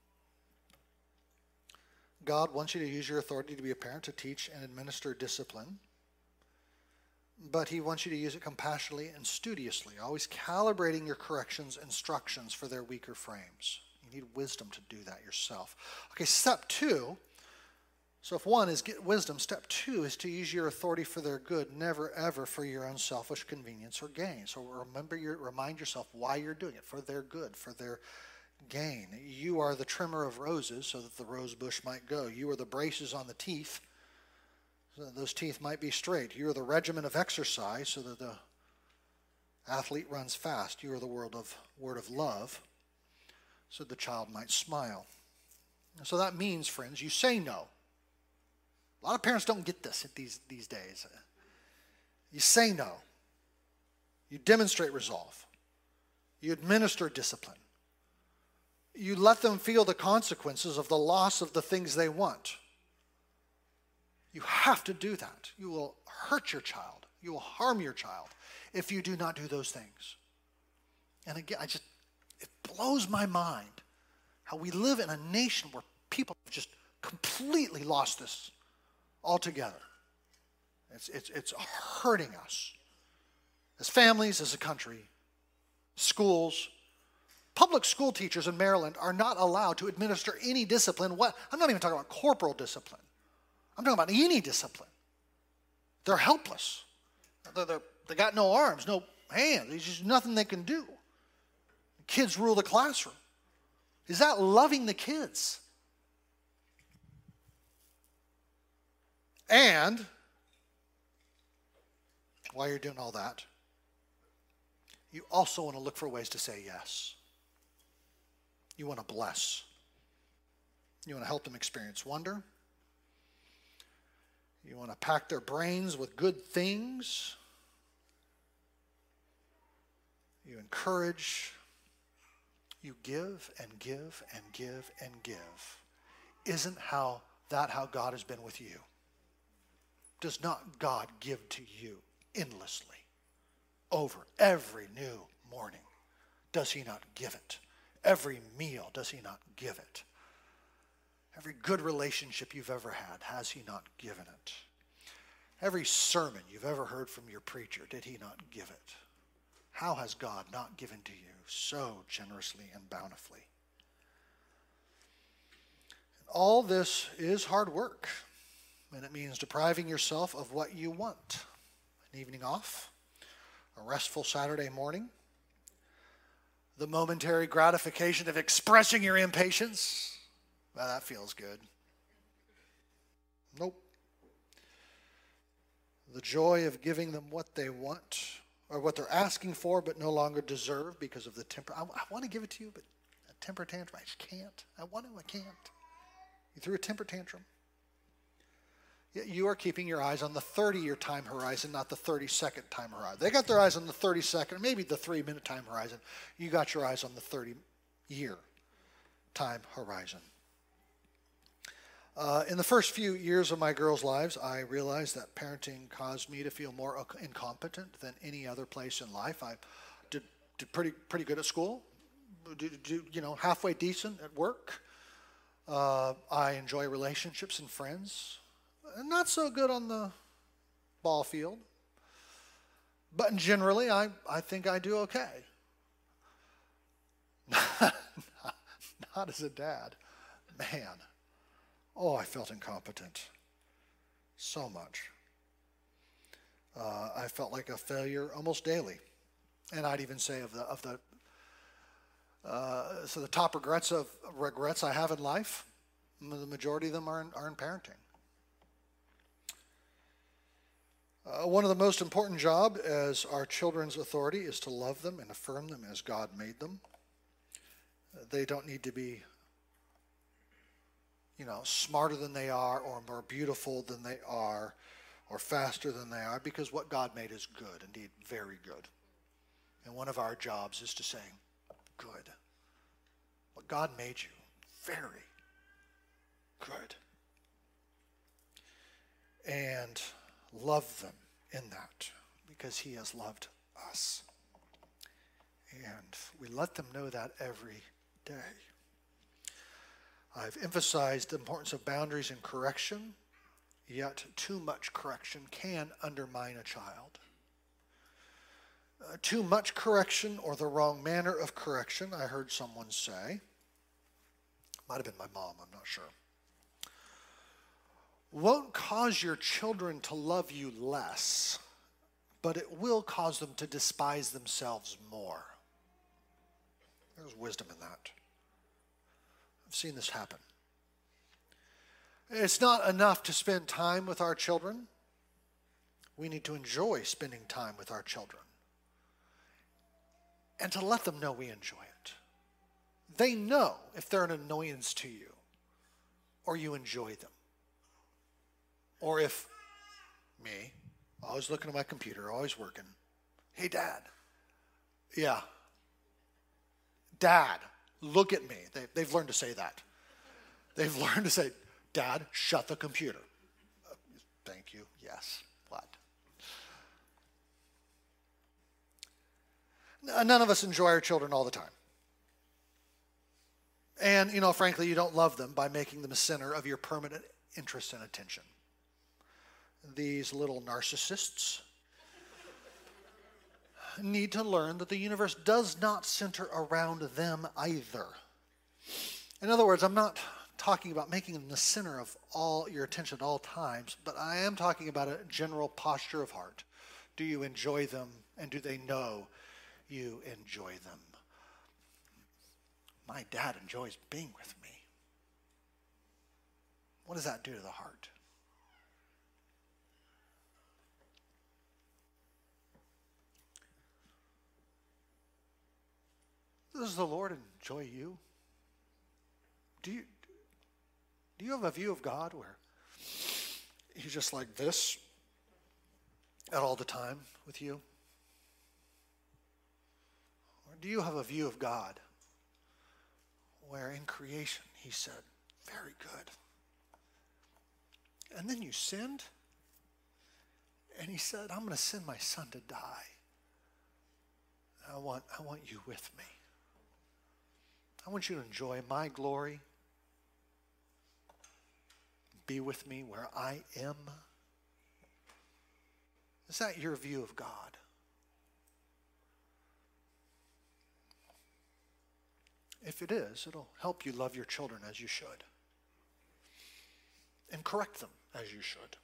God wants you to use your authority to be a parent to teach and administer discipline, but he wants you to use it compassionately and studiously, always calibrating your corrections, instructions for their weaker frames. You need wisdom to do that yourself. Okay, step two. So if one is get wisdom, step two is to use your authority for their good, never ever for your own selfish convenience or gain. So remember, your, remind yourself why you're doing it, for their good, for their gain. You are the trimmer of roses so that the rose bush might go. You are the braces on the teeth so that those teeth might be straight. You are the regimen of exercise so that the athlete runs fast. You are the word of, word of love so the child might smile. And so that means, friends, you say no. A lot of parents don't get this these, these days. You say no. You demonstrate resolve. You administer discipline. You let them feel the consequences of the loss of the things they want. You have to do that. You will hurt your child. You will harm your child if you do not do those things. And again, I just, it blows my mind how we live in a nation where people have just completely lost this altogether. It's, it's, it's hurting us as families, as a country, schools. Public school teachers in Maryland are not allowed to administer any discipline. What? I'm not even talking about corporal discipline. I'm talking about any discipline. They're helpless. They're, they're, they got no arms, no hands. There's just nothing they can do. Kids rule the classroom. Is that loving the kids? And while you're doing all that, you also want to look for ways to say yes. You want to bless. You want to help them experience wonder. You want to pack their brains with good things. You encourage. You give and give and give and give. Isn't how that how God has been with you? Does not God give to you endlessly over every new morning? Does he not give it? Every meal, does he not give it? Every good relationship you've ever had, has he not given it? Every sermon you've ever heard from your preacher, did he not give it? How has God not given to you so generously and bountifully? All this is hard work, and it means depriving yourself of what you want. An evening off, a restful Saturday morning, the momentary gratification of expressing your impatience. Well, that feels good. Nope. The joy of giving them what they want, or what they're asking for but no longer deserve because of the temper. I, I want to give it to you, but a temper tantrum, I just can't. I want to, I can't. You threw a temper tantrum. Yet you are keeping your eyes on the thirty-year time horizon, not the thirty-second time horizon. They got their eyes on the thirty-second, maybe the three-minute time horizon. You got your eyes on the thirty-year time horizon. Uh, in the first few years of my girls' lives, I realized that parenting caused me to feel more incompetent than any other place in life. I did, did pretty pretty good at school, did, did, you know, halfway decent at work. Uh, I enjoy relationships and friends. Not so good on the ball field, but generally, I, I think I do okay. not, not as a dad, man. Oh, I felt incompetent so much. Uh, I felt like a failure almost daily, and I'd even say of the of the uh, so the top regrets of regrets I have in life, the majority of them are in, are in parenting. Uh, one of the most important jobs as our children's authority is to love them and affirm them as God made them. Uh, they don't need to be, you know, smarter than they are, or more beautiful than they are, or faster than they are, because what God made is good, indeed very good. And one of our jobs is to say, good. What God made you, very good. And love them in that, because he has loved us. And we let them know that every day. I've emphasized the importance of boundaries and correction, yet too much correction can undermine a child. Uh, too much correction, or the wrong manner of correction, I heard someone say, might have been my mom, I'm not sure, won't cause your children to love you less, but it will cause them to despise themselves more. There's wisdom in that. I've seen this happen. It's not enough to spend time with our children. We need to enjoy spending time with our children, and to let them know we enjoy it. They know if they're an annoyance to you, or you enjoy them. Or if, me, always looking at my computer, always working. Hey, Dad. Yeah. Dad, look at me. They, they've learned to say that. They've learned to say, Dad, shut the computer. Uh, thank you. Yes. What? None of us enjoy our children all the time. And, you know, frankly, you don't love them by making them a center of your permanent interest and attention. These little narcissists need to learn that the universe does not center around them either. In other words, I'm not talking about making them the center of all your attention at all times, but I am talking about a general posture of heart. Do you enjoy them, and do they know you enjoy them? My dad enjoys being with me. What does that do to the heart? Does the Lord enjoy you? Do you, do you have a view of God where he's just like this at all the time with you? Or do you have a view of God where in creation he said, very good. And then you sinned, and he said, I'm going to send my son to die. I want, I want you with me. I want you to enjoy my glory. Be with me where I am. Is that your view of God? If it is, it'll help you love your children as you should. And correct them as you should.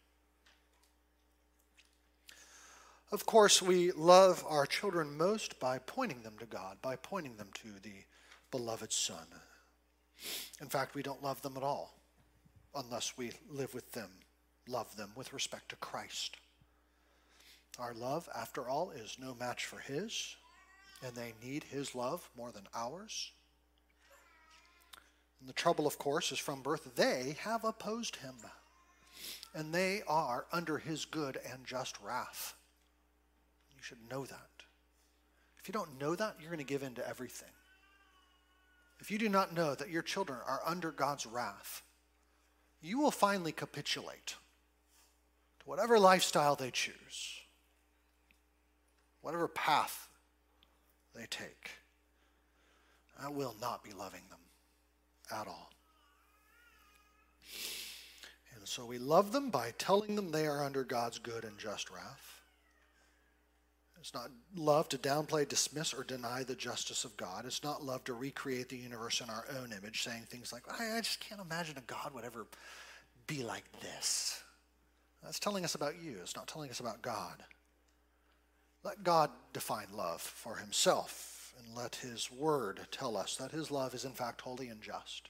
Of course, we love our children most by pointing them to God, by pointing them to the beloved Son. In fact, we don't love them at all unless we live with them, love them with respect to Christ. Our love, after all, is no match for his, and they need his love more than ours. And the trouble, of course, is from birth they have opposed him, and they are under his good and just wrath. You should know that. If you don't know that, you're going to give in to everything. If you do not know that your children are under God's wrath, you will finally capitulate to whatever lifestyle they choose, whatever path they take. I will not be loving them at all. And so we love them by telling them they are under God's good and just wrath. It's not love to downplay, dismiss, or deny the justice of God. It's not love to recreate the universe in our own image, saying things like, I, I just can't imagine a God would ever be like this. That's telling us about you. It's not telling us about God. Let God define love for himself, and let his word tell us that his love is in fact holy and just.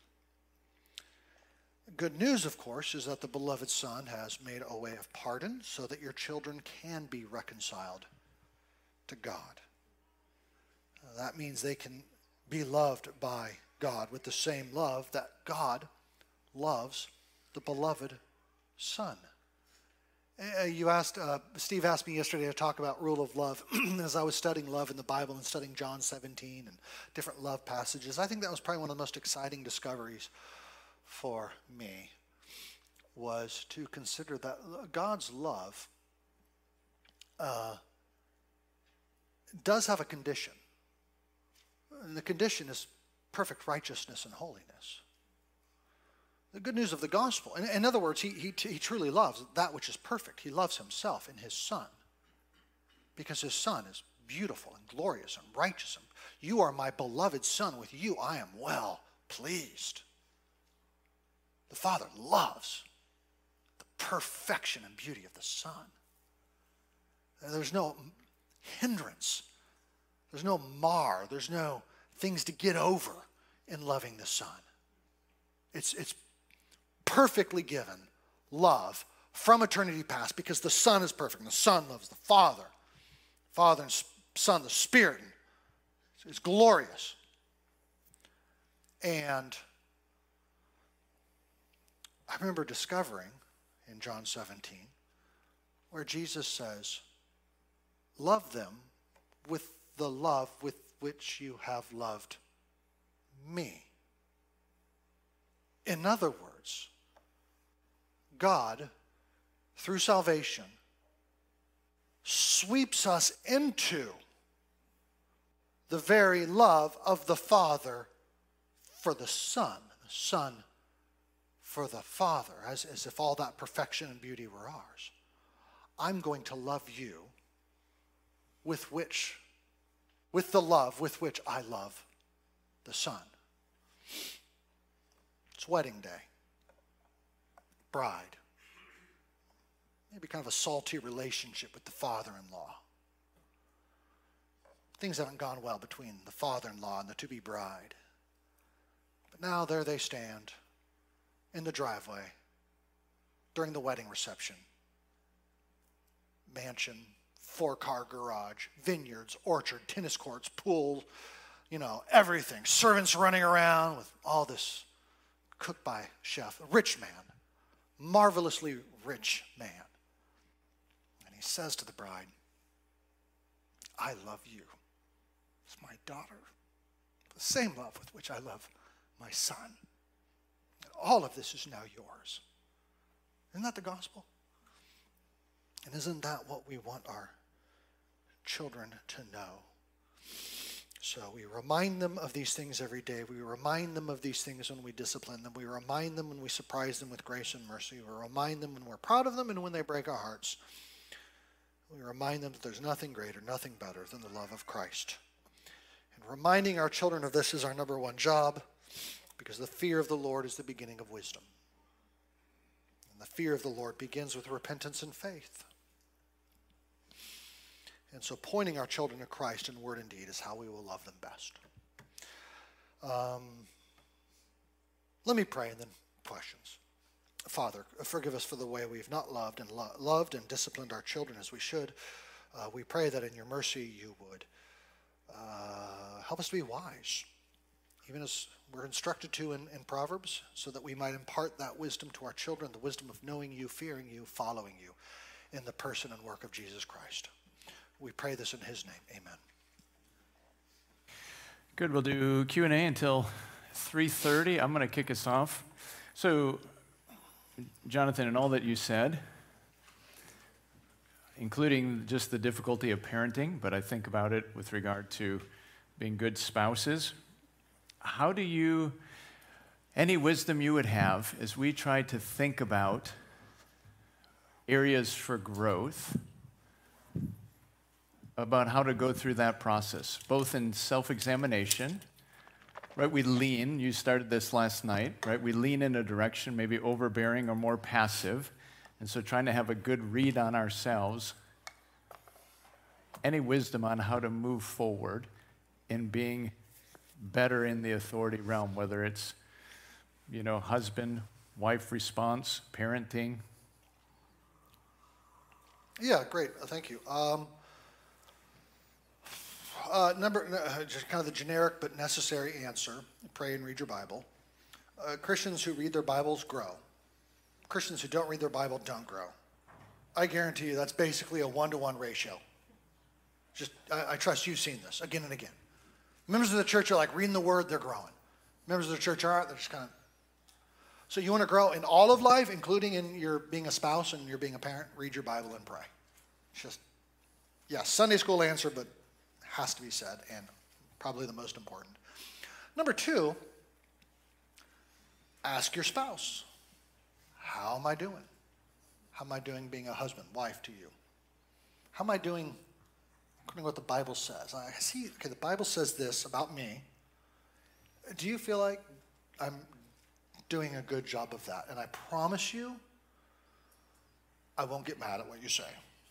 Good news, of course, is that the beloved Son has made a way of pardon so that your children can be reconciled to God. Uh, that means they can be loved by God with the same love that God loves the beloved Son. Uh, you asked, uh, Steve asked me yesterday to talk about rule of love as I was studying love in the Bible and studying John seventeen and different love passages. I think that was probably one of the most exciting discoveries for me, was to consider that God's love uh, does have a condition. And the condition is perfect righteousness and holiness. The good news of the gospel, in, in other words, he, he, he truly loves that which is perfect. He loves himself in his Son, because his Son is beautiful and glorious and righteous. And you are my beloved Son. With you I am well pleased. The Father loves the perfection and beauty of the Son. There's no hindrance. There's no mar. There's no things to get over in loving the Son. It's, it's perfectly given love from eternity past, because the Son is perfect and the Son loves the Father. Father and Son, the Spirit, is glorious. And I remember discovering in John seventeen where Jesus says, love them with the love with which you have loved me. In other words, God, through salvation, sweeps us into the very love of the Father for the Son, the Son for the Father, as, as if all that perfection and beauty were ours. I'm going to love you with which, with the love with which I love the Son. It's wedding day. Bride. Maybe kind of a salty relationship with the father-in-law. Things haven't gone well between the father-in-law and the to-be bride. But now there they stand in the driveway during the wedding reception. Mansion, four-car garage, vineyards, orchard, tennis courts, pool, you know, everything. Servants running around with all this cooked by chef. A rich man, marvelously rich man. And he says to the bride, I love you as my daughter, the same love with which I love my son. All of this is now yours. Isn't that the gospel? And isn't that what we want our children to know? So we remind them of these things every day. We remind them of these things when we discipline them. We remind them when we surprise them with grace and mercy. We remind them when we're proud of them and when they break our hearts. We remind them that there's nothing greater, nothing better than the love of Christ. And reminding our children of this is our number one job, because the fear of the Lord is the beginning of wisdom. And the fear of the Lord begins with repentance and faith. And so pointing our children to Christ in word and deed is how we will love them best. Um, let me pray and then questions. Father, forgive us for the way we've not loved and lo- loved and disciplined our children as we should. Uh, we pray that in your mercy you would uh, help us to be wise, even as we're instructed to in, in Proverbs, so that we might impart that wisdom to our children, the wisdom of knowing you, fearing you, following you in the person and work of Jesus Christ. We pray this in his name. Amen. Good. We'll do Q and A until three thirty. I'm going to kick us off. So, Jonathan, in all that you said, including just the difficulty of parenting, but I think about it with regard to being good spouses, how do you, any wisdom you would have as we try to think about areas for growth, about how to go through that process, both in self-examination, right? We lean, you started this last night, right? We lean in a direction, maybe overbearing or more passive, and so trying to have a good read on ourselves. Any wisdom on how to move forward in being better in the authority realm, whether it's, you know, husband, wife response, parenting? Yeah, great. Thank you. Um, Uh, number, uh, just kind of the generic but necessary answer, pray and read your Bible. Uh, Christians who read their Bibles grow. Christians who don't read their Bible don't grow. I guarantee you that's basically a one-to-one ratio. Just, I, I trust you've seen this again and again. Members of the church are like reading the word, they're growing. Members of the church aren't, they're just kind of. So you want to grow in all of life, including in your being a spouse and your being a parent, read your Bible and pray. It's just, yeah, Sunday school answer, but has to be said, and probably the most important. Number two, ask your spouse, how am I doing? How am I doing being a husband, wife to you? How am I doing according to what the Bible says? I see, okay, the Bible says this about me. Do you feel like I'm doing a good job of that? And I promise you, I won't get mad at what you say.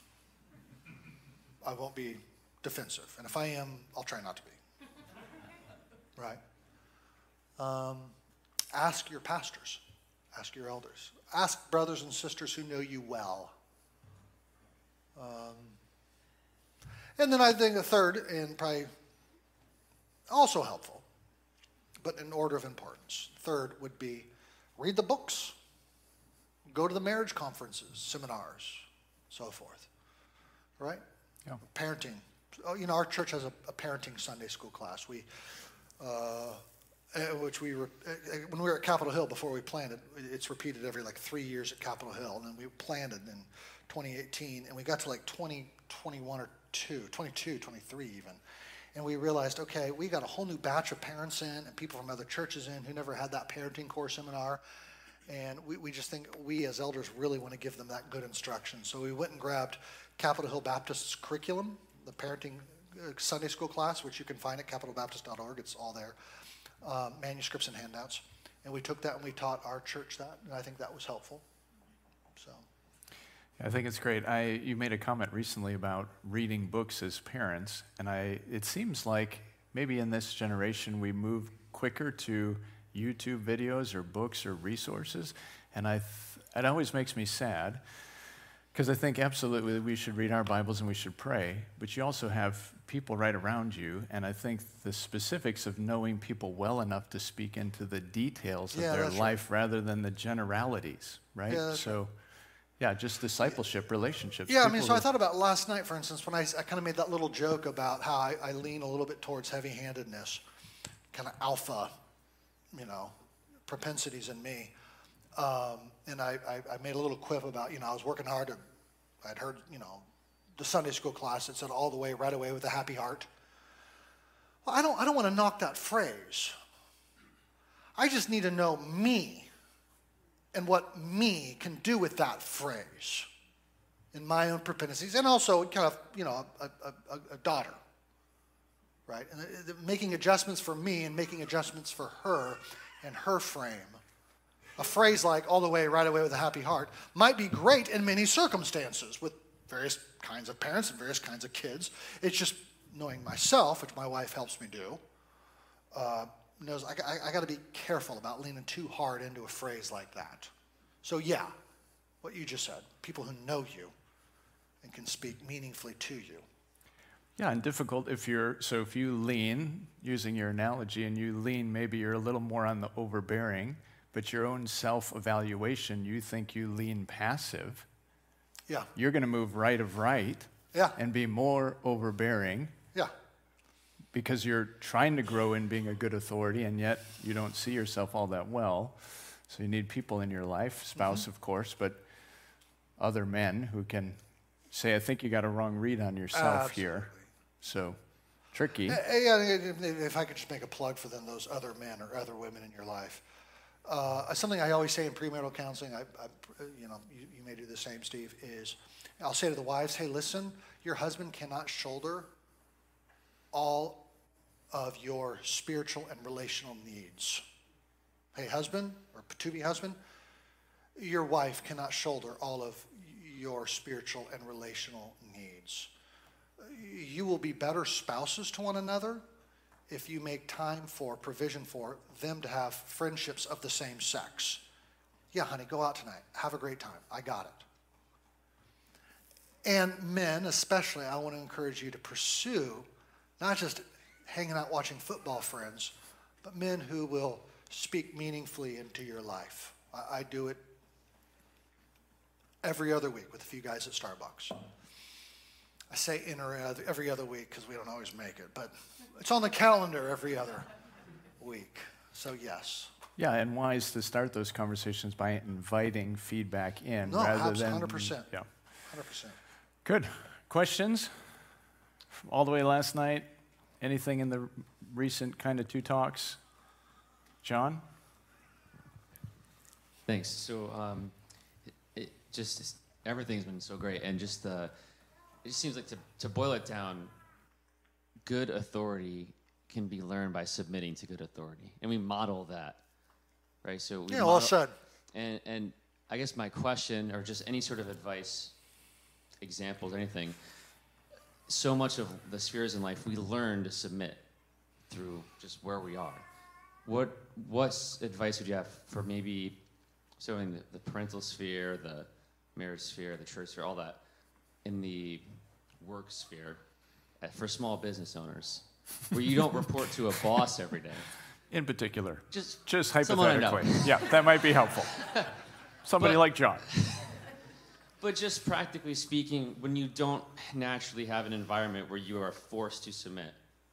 I won't be defensive. And if I am, I'll try not to be. Right? Um, ask your pastors. Ask your elders. Ask brothers and sisters who know you well. Um, and then I think a third, and probably also helpful, but in order of importance, third would be read the books. Go to the marriage conferences, seminars, so forth. Right? Yeah. Parenting. Oh, you know, our church has a, a parenting Sunday school class. We, uh, which we, re- when we were at Capitol Hill before we planted, it's repeated every like three years at Capitol Hill. And then we planted in twenty eighteen, and we got to like twenty, twenty-one or two, twenty-two, twenty-three even. And we realized, okay, we got a whole new batch of parents in and people from other churches in who never had that parenting core seminar. And we, we just think we as elders really want to give them that good instruction. So we went and grabbed Capitol Hill Baptist's curriculum, the parenting uh, Sunday school class, which you can find at capital baptist dot org. It's all there, um, manuscripts and handouts. And we took that and we taught our church that, and I think that was helpful. So, I think it's great. I you made a comment recently about reading books as parents, and I it seems like maybe in this generation we move quicker to YouTube videos or books or resources, and I th- it always makes me sad. Because I think absolutely we should read our Bibles and we should pray, but you also have people right around you, and I think the specifics of knowing people well enough to speak into the details of Yeah, their that's life rather than the generalities, right? Yeah, that's so Yeah, just discipleship, relationships. Yeah, I mean, People so I who- thought about last night, for instance, when I, I kind of made that little joke about how I, I lean a little bit towards heavy-handedness, kind of alpha, you know, propensities in me. Um, and I, I, I made a little quip about, you know, I was working hard. To, I'd heard, you know, the Sunday school class that said all the way, right away with a happy heart. Well, I don't, I don't want to knock that phrase. I just need to know me and what me can do with that phrase in my own propensities, and also kind of, you know, a, a, a daughter, right? And uh, making adjustments for me and making adjustments for her and her frame. A phrase like all the way, right away with a happy heart might be great in many circumstances with various kinds of parents and various kinds of kids. It's just knowing myself, which my wife helps me do, uh, knows I, I, I got to be careful about leaning too hard into a phrase like that. So yeah, what you just said, people who know you and can speak meaningfully to you. Yeah, and difficult if you're, so if you lean, using your analogy, and you lean, maybe you're a little more on the overbearing, but your own self-evaluation, you think you lean passive. Yeah. You're going to move right of right Yeah. and be more overbearing. Yeah. Because you're trying to grow in being a good authority, and yet you don't see yourself all that well. So you need people in your life, spouse, mm-hmm. of course, but other men who can say, I think you got a wrong read on yourself Absolutely. here. So, tricky. Yeah, if I could just make a plug for them, those other men or other women in your life. Uh, something I always say in premarital counseling, I, I, you know, you, you may do the same, Steve, is I'll say to the wives, hey, listen, your husband cannot shoulder all of your spiritual and relational needs. Hey, husband, or to-be husband, your wife cannot shoulder all of your spiritual and relational needs. You will be better spouses to one another if you make time for, provision for them to have friendships of the same sex. Yeah, honey, go out tonight. Have a great time. I got it. And men, especially, I want to encourage you to pursue not just hanging out watching football friends, but men who will speak meaningfully into your life. I, I do it every other week with a few guys at Starbucks. I say in or every other week because we don't always make it, but it's on the calendar every other week. So yes. Yeah, and wise to start those conversations by inviting feedback in No, rather absolutely, than one hundred percent. Yeah. one hundred percent. Good. Questions? All the way last night? Anything in the recent kind of two talks? John? Thanks. So um, it, it just everything's been so great, and just the it just seems like to to boil it down, good authority can be learned by submitting to good authority, and we model that, right? So we Yeah, model, well said. And and I guess my question, or just any sort of advice, examples, anything. So much of the spheres in life we learn to submit through just where we are. What what advice would you have for maybe so in the, the parental sphere, the marriage sphere, the church sphere, all that, in the work sphere, uh, for small business owners, where you don't report to a boss every day? In particular. Just, Just someone I know. hypothetically. Yeah, that might be helpful. Somebody But- like John. But just practically speaking, when you don't naturally have an environment where you are forced to submit,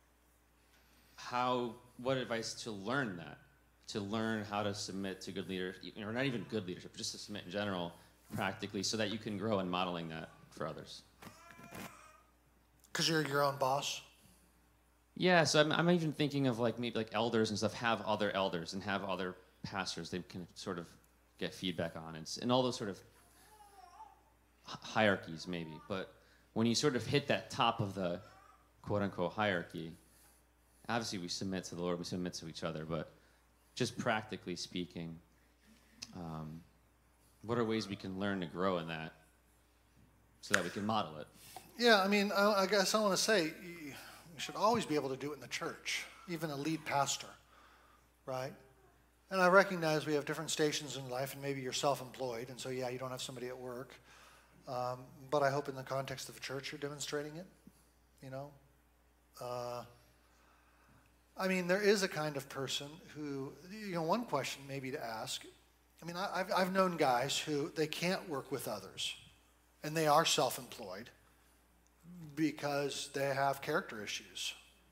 how, what advice to learn that? To learn how to submit to good leaders, or not even good leadership, but just to submit in general, practically, so that you can grow in modeling that for others. Because you're your own boss. Yeah, so I'm, I'm even thinking of like maybe like elders and stuff, have other elders and have other pastors they can sort of get feedback on, and, s- and all those sort of hierarchies maybe, but when you sort of hit that top of the quote-unquote hierarchy, obviously we submit to the Lord, we submit to each other, but just practically speaking, um, what are ways we can learn to grow in that so that we can model it? Yeah, I mean, I, I guess I want to say you, you should always be able to do it in the church, even a lead pastor, right? And I recognize we have different stations in life, and maybe you're self-employed, and so yeah, you don't have somebody at work. Um, but I hope in the context of a church you're demonstrating it, you know. Uh, I mean, there is a kind of person who, you know, one question maybe to ask I mean, I, I've, I've known guys who they can't work with others, and they are self-employed because they have character issues.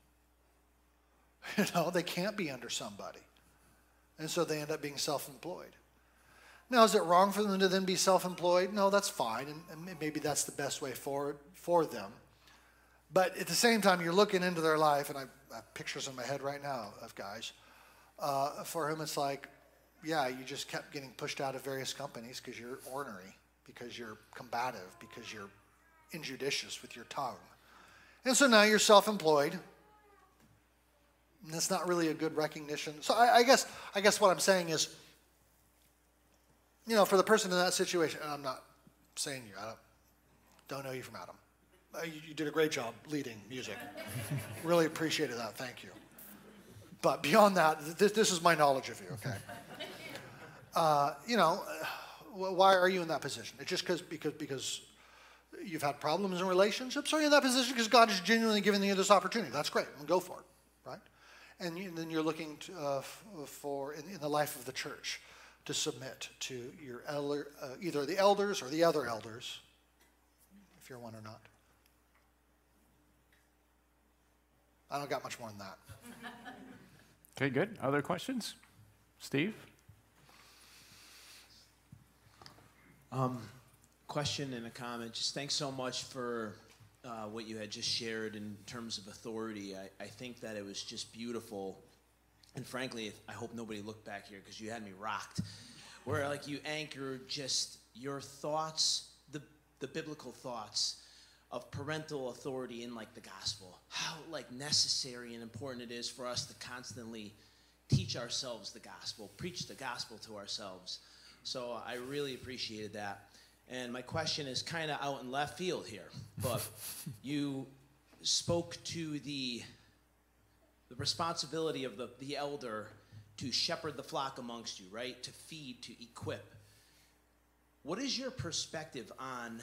You know, they can't be under somebody. And so they end up being self-employed. Now, is it wrong for them to then be self-employed? No, that's fine, and, and maybe that's the best way forward for them. But at the same time, you're looking into their life, and I, I have pictures in my head right now of guys uh, for whom it's like, yeah, you just kept getting pushed out of various companies because you're ornery, because you're combative, because you're injudicious with your tongue. And so now you're self-employed. And that's not really a good recognition. So I, I guess I guess what I'm saying is, you know, for the person in that situation, and I'm not saying you, I don't, don't know you from Adam. Uh, you, you did a great job leading music. Really appreciated that, thank you. But beyond that, this, this is my knowledge of you, okay? Uh, you know, why are you in that position? It's just because because because you've had problems in relationships, or are you in that position because God is genuinely giving you this opportunity? That's great, go for it, right? And you, then you're looking to, uh, for, in, in the life of the church, to submit to your elder, uh, either the elders or the other elders, if you're one or not. I don't got much more than that. Okay, good. Other questions? Steve? Um, question and a comment. Just thanks so much for uh, what you had just shared in terms of authority. I, I think that it was just beautiful. And frankly, I hope nobody looked back here because you had me rocked. Where like you anchored just your thoughts, the the biblical thoughts of parental authority in like the gospel. How like necessary and important it is for us to constantly teach ourselves the gospel, preach the gospel to ourselves. So I really appreciated that. And my question is kind of out in left field here, but you spoke to the the responsibility of the, the elder to shepherd the flock amongst you, right? To feed, to equip. What is your perspective on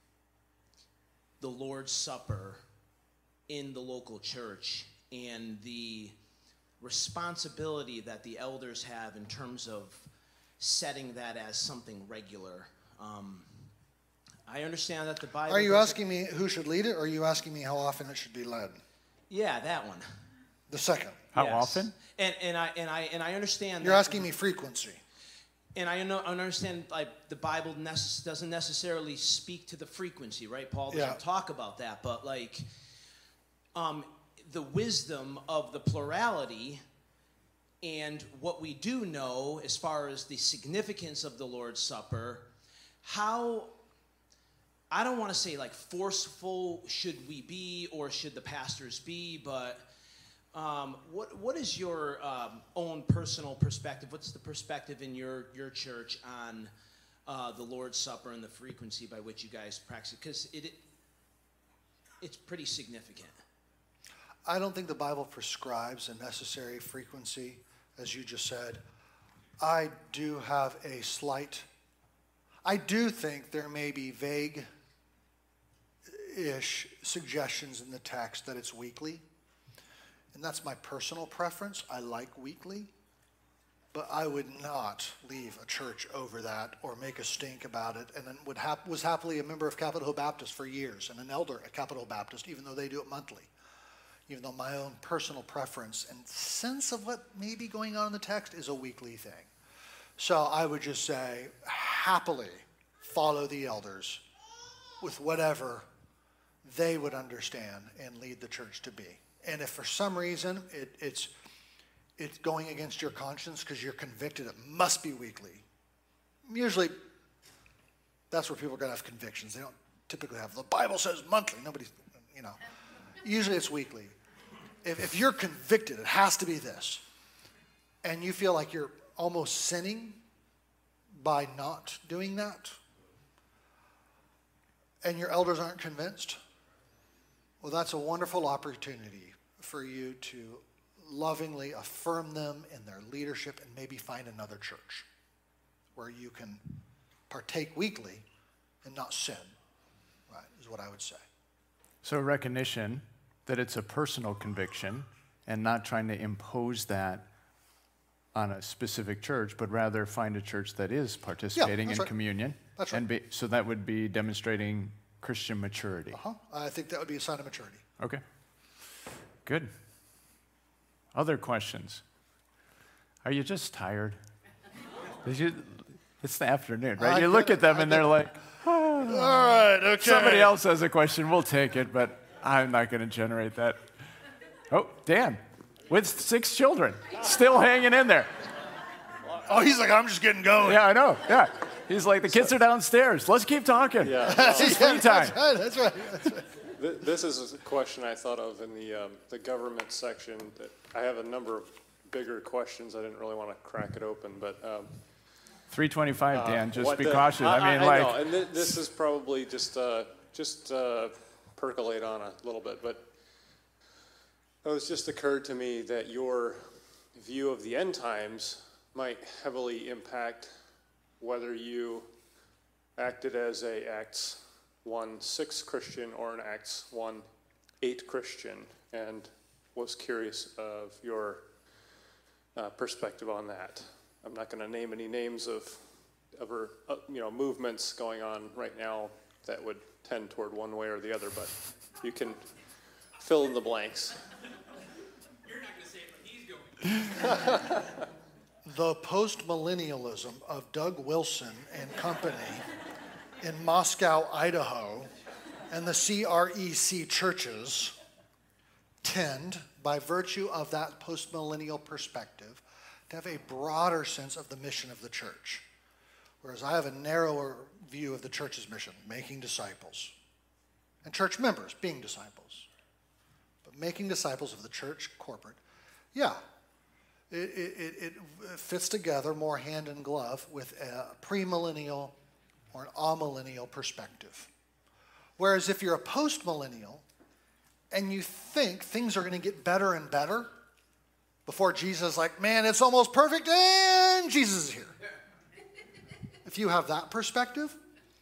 the Lord's Supper in the local church and the responsibility that the elders have in terms of setting that as something regular? Um, I understand that the Bible... Are you asking me who should lead it, or are you asking me how often it should be led? Yeah, that one. The second. How Yes. often? And and I and I and I understand. You're that, asking me frequency. And I know I understand like the Bible necess- doesn't necessarily speak to the frequency, right? Paul doesn't Yeah. talk about that, but like, um, the wisdom of the plurality, and what we do know as far as the significance of the Lord's Supper, how. I don't want to say like forceful should we be or should the pastors be, but um, what what is your um, own personal perspective? What's the perspective in your, your church on uh, the Lord's Supper and the frequency by which you guys practice it? Because it, it it's pretty significant. I don't think the Bible prescribes a necessary frequency, as you just said. I do have a slight, I do think there may be vague ish suggestions in the text that it's weekly, and that's my personal preference. I like weekly, but I would not leave a church over that or make a stink about it. And then would hap- was happily a member of Capitol Hill Baptist for years and an elder at Capitol Hill Baptist, even though they do it monthly, even though my own personal preference and sense of what may be going on in the text is a weekly thing. So I would just say happily follow the elders with whatever they would understand and lead the church to be. And if for some reason it, it's it's going against your conscience because you're convicted it must be weekly, usually that's where people are going to have convictions. They don't typically have, the Bible says monthly. Nobody's, you know. Usually it's weekly. If, if you're convicted, it has to be this, and you feel like you're almost sinning by not doing that, and your elders aren't convinced, well, that's a wonderful opportunity for you to lovingly affirm them in their leadership and maybe find another church where you can partake weekly and not sin, right, is what I would say. So recognition that it's a personal conviction and not trying to impose that on a specific church, but rather find a church that is participating that's in right. communion. That's right. And be, so that would be demonstrating Christian maturity. Uh-huh. I think that would be a sign of maturity. Okay. Good. Other questions? Are you just tired? Did you, it's the afternoon, right? I you get look it. at them I and get they're it. like, All right, okay. somebody else has a question, we'll take it, but I'm not going to generate that. Oh, Dan, with six children, still hanging in there. Oh, he's like, I'm just getting going. Yeah, I know, yeah. He's like, the kids are downstairs. Let's keep talking. Yeah. This is free time. That's right, that's right. That's right. Th- This is a question I thought of in the, um, the government section. That I have a number of bigger questions. I didn't really want to crack it open, but um, three twenty-five, Dan, just what be the- cautious. I, mean, I like, know, and th- this is probably just uh, just uh, percolate on a little bit, but it was just occurred to me that your view of the end times might heavily impact whether you acted as a Acts one six Christian or an Acts one eight Christian, and was curious of your uh, perspective on that. I'm not going to name any names of, of uh, you know, movements going on right now that would tend toward one way or the other, but you can fill in the blanks. You're not going to say it, but he's going. The post-millennialism of Doug Wilson and company in Moscow, Idaho, and the C R E C churches tend, by virtue of that post-millennial perspective, to have a broader sense of the mission of the church. Whereas I have a narrower view of the church's mission, making disciples. And church members being disciples. But making disciples of the church corporate, yeah, it, it, it fits together more hand in glove with a premillennial or an amillennial perspective. Whereas if you're a postmillennial and you think things are going to get better and better before Jesus is like, man, it's almost perfect and Jesus is here. If you have that perspective,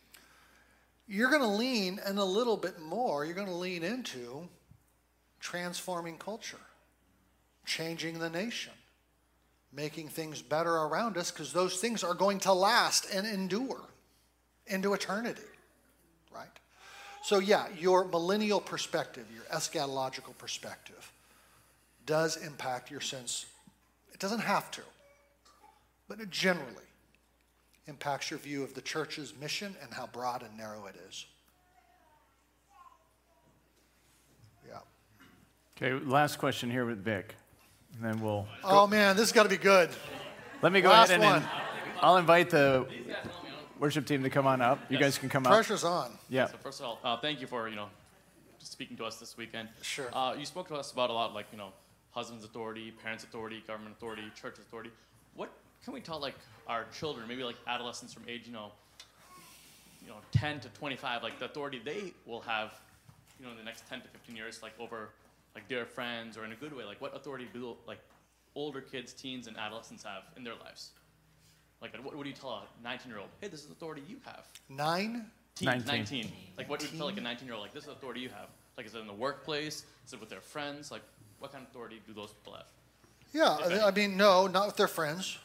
you're going to lean in a little bit more, you're going to lean into transforming culture, changing the nation, making things better around us, because those things are going to last and endure into eternity, right? So yeah, your millennial perspective, your eschatological perspective does impact your sense. It doesn't have to, but it generally impacts your view of the church's mission and how broad and narrow it is. Yeah. okay, last question here with Vic, and then we'll. Oh man, this has got to be good. Let me go Last ahead and one. in, I'll invite the worship team to come on up. You guys can come up. Pressure's on. Yeah. So first of all, uh, thank you for, you know, speaking to us this weekend. Sure. Uh, you spoke to us about a lot, like, you know, husband's authority, parents' authority, government authority, church authority. What can we tell, like, our children, maybe like adolescents from age, you know, you know, ten to twenty-five, like the authority they will have, you know, in the next ten to fifteen years, like over, like their friends, or in a good way, like what authority do like older kids, teens, and adolescents have in their lives? Like, what, what do you tell a nineteen-year-old? Hey, this is the authority you have. Nine? Teens, nineteen. nineteen. Like, what do you tell like a nineteen-year-old? Like, this is the authority you have. Like, is it in the workplace? Is it with their friends? Like, what kind of authority do those people have? Yeah, I mean, no, not with their friends.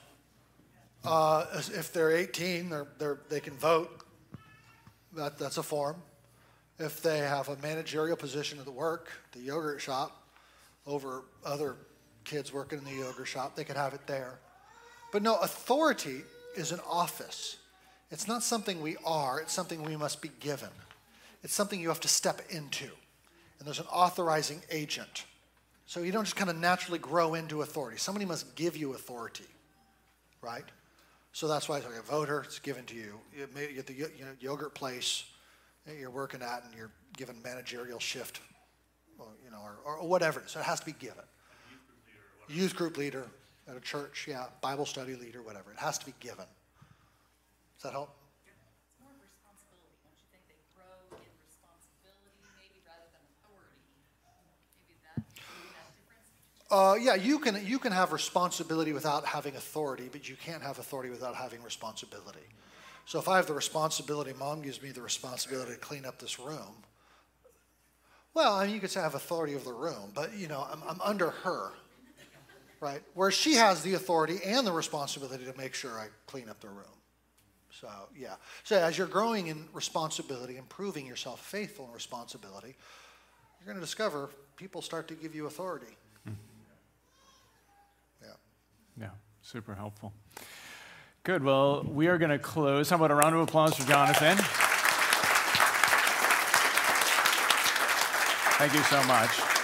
Uh, as- if they're eighteen, they're, they're, they can vote. That, that's a form. If they have a managerial position at the work, the yogurt shop, over other kids working in the yogurt shop, they could have it there. But no, authority is an office. It's not something we are, it's something we must be given. It's something you have to step into. And there's an authorizing agent. So you don't just kind of naturally grow into authority. Somebody must give you authority, right? So that's why it's like a voter, it's given to you. You may get the yo- you know, yogurt place that you're working at and you're given managerial shift, or, you know, or, or whatever it is. So it has to be given. Youth group leader at a church, yeah, Bible study leader, whatever. It has to be given. Does that help? It's more of responsibility. Don't you think they grow in responsibility maybe rather than authority? Maybe that, maybe that difference? Uh, yeah, you can you can have responsibility without having authority, but you can't have authority without having responsibility. So if I have the responsibility, Mom gives me the responsibility to clean up this room. Well, I mean, you could say I have authority over the room, but you know, I'm, I'm under her, right? Where she has the authority and the responsibility to make sure I clean up the room. So, yeah. So as you're growing in responsibility, improving yourself, faithful in responsibility, you're going to discover people start to give you authority. Mm. Yeah. Yeah, super helpful. Good. Well, we are going to close. How about a round of applause for Jonathan? Thank you so much.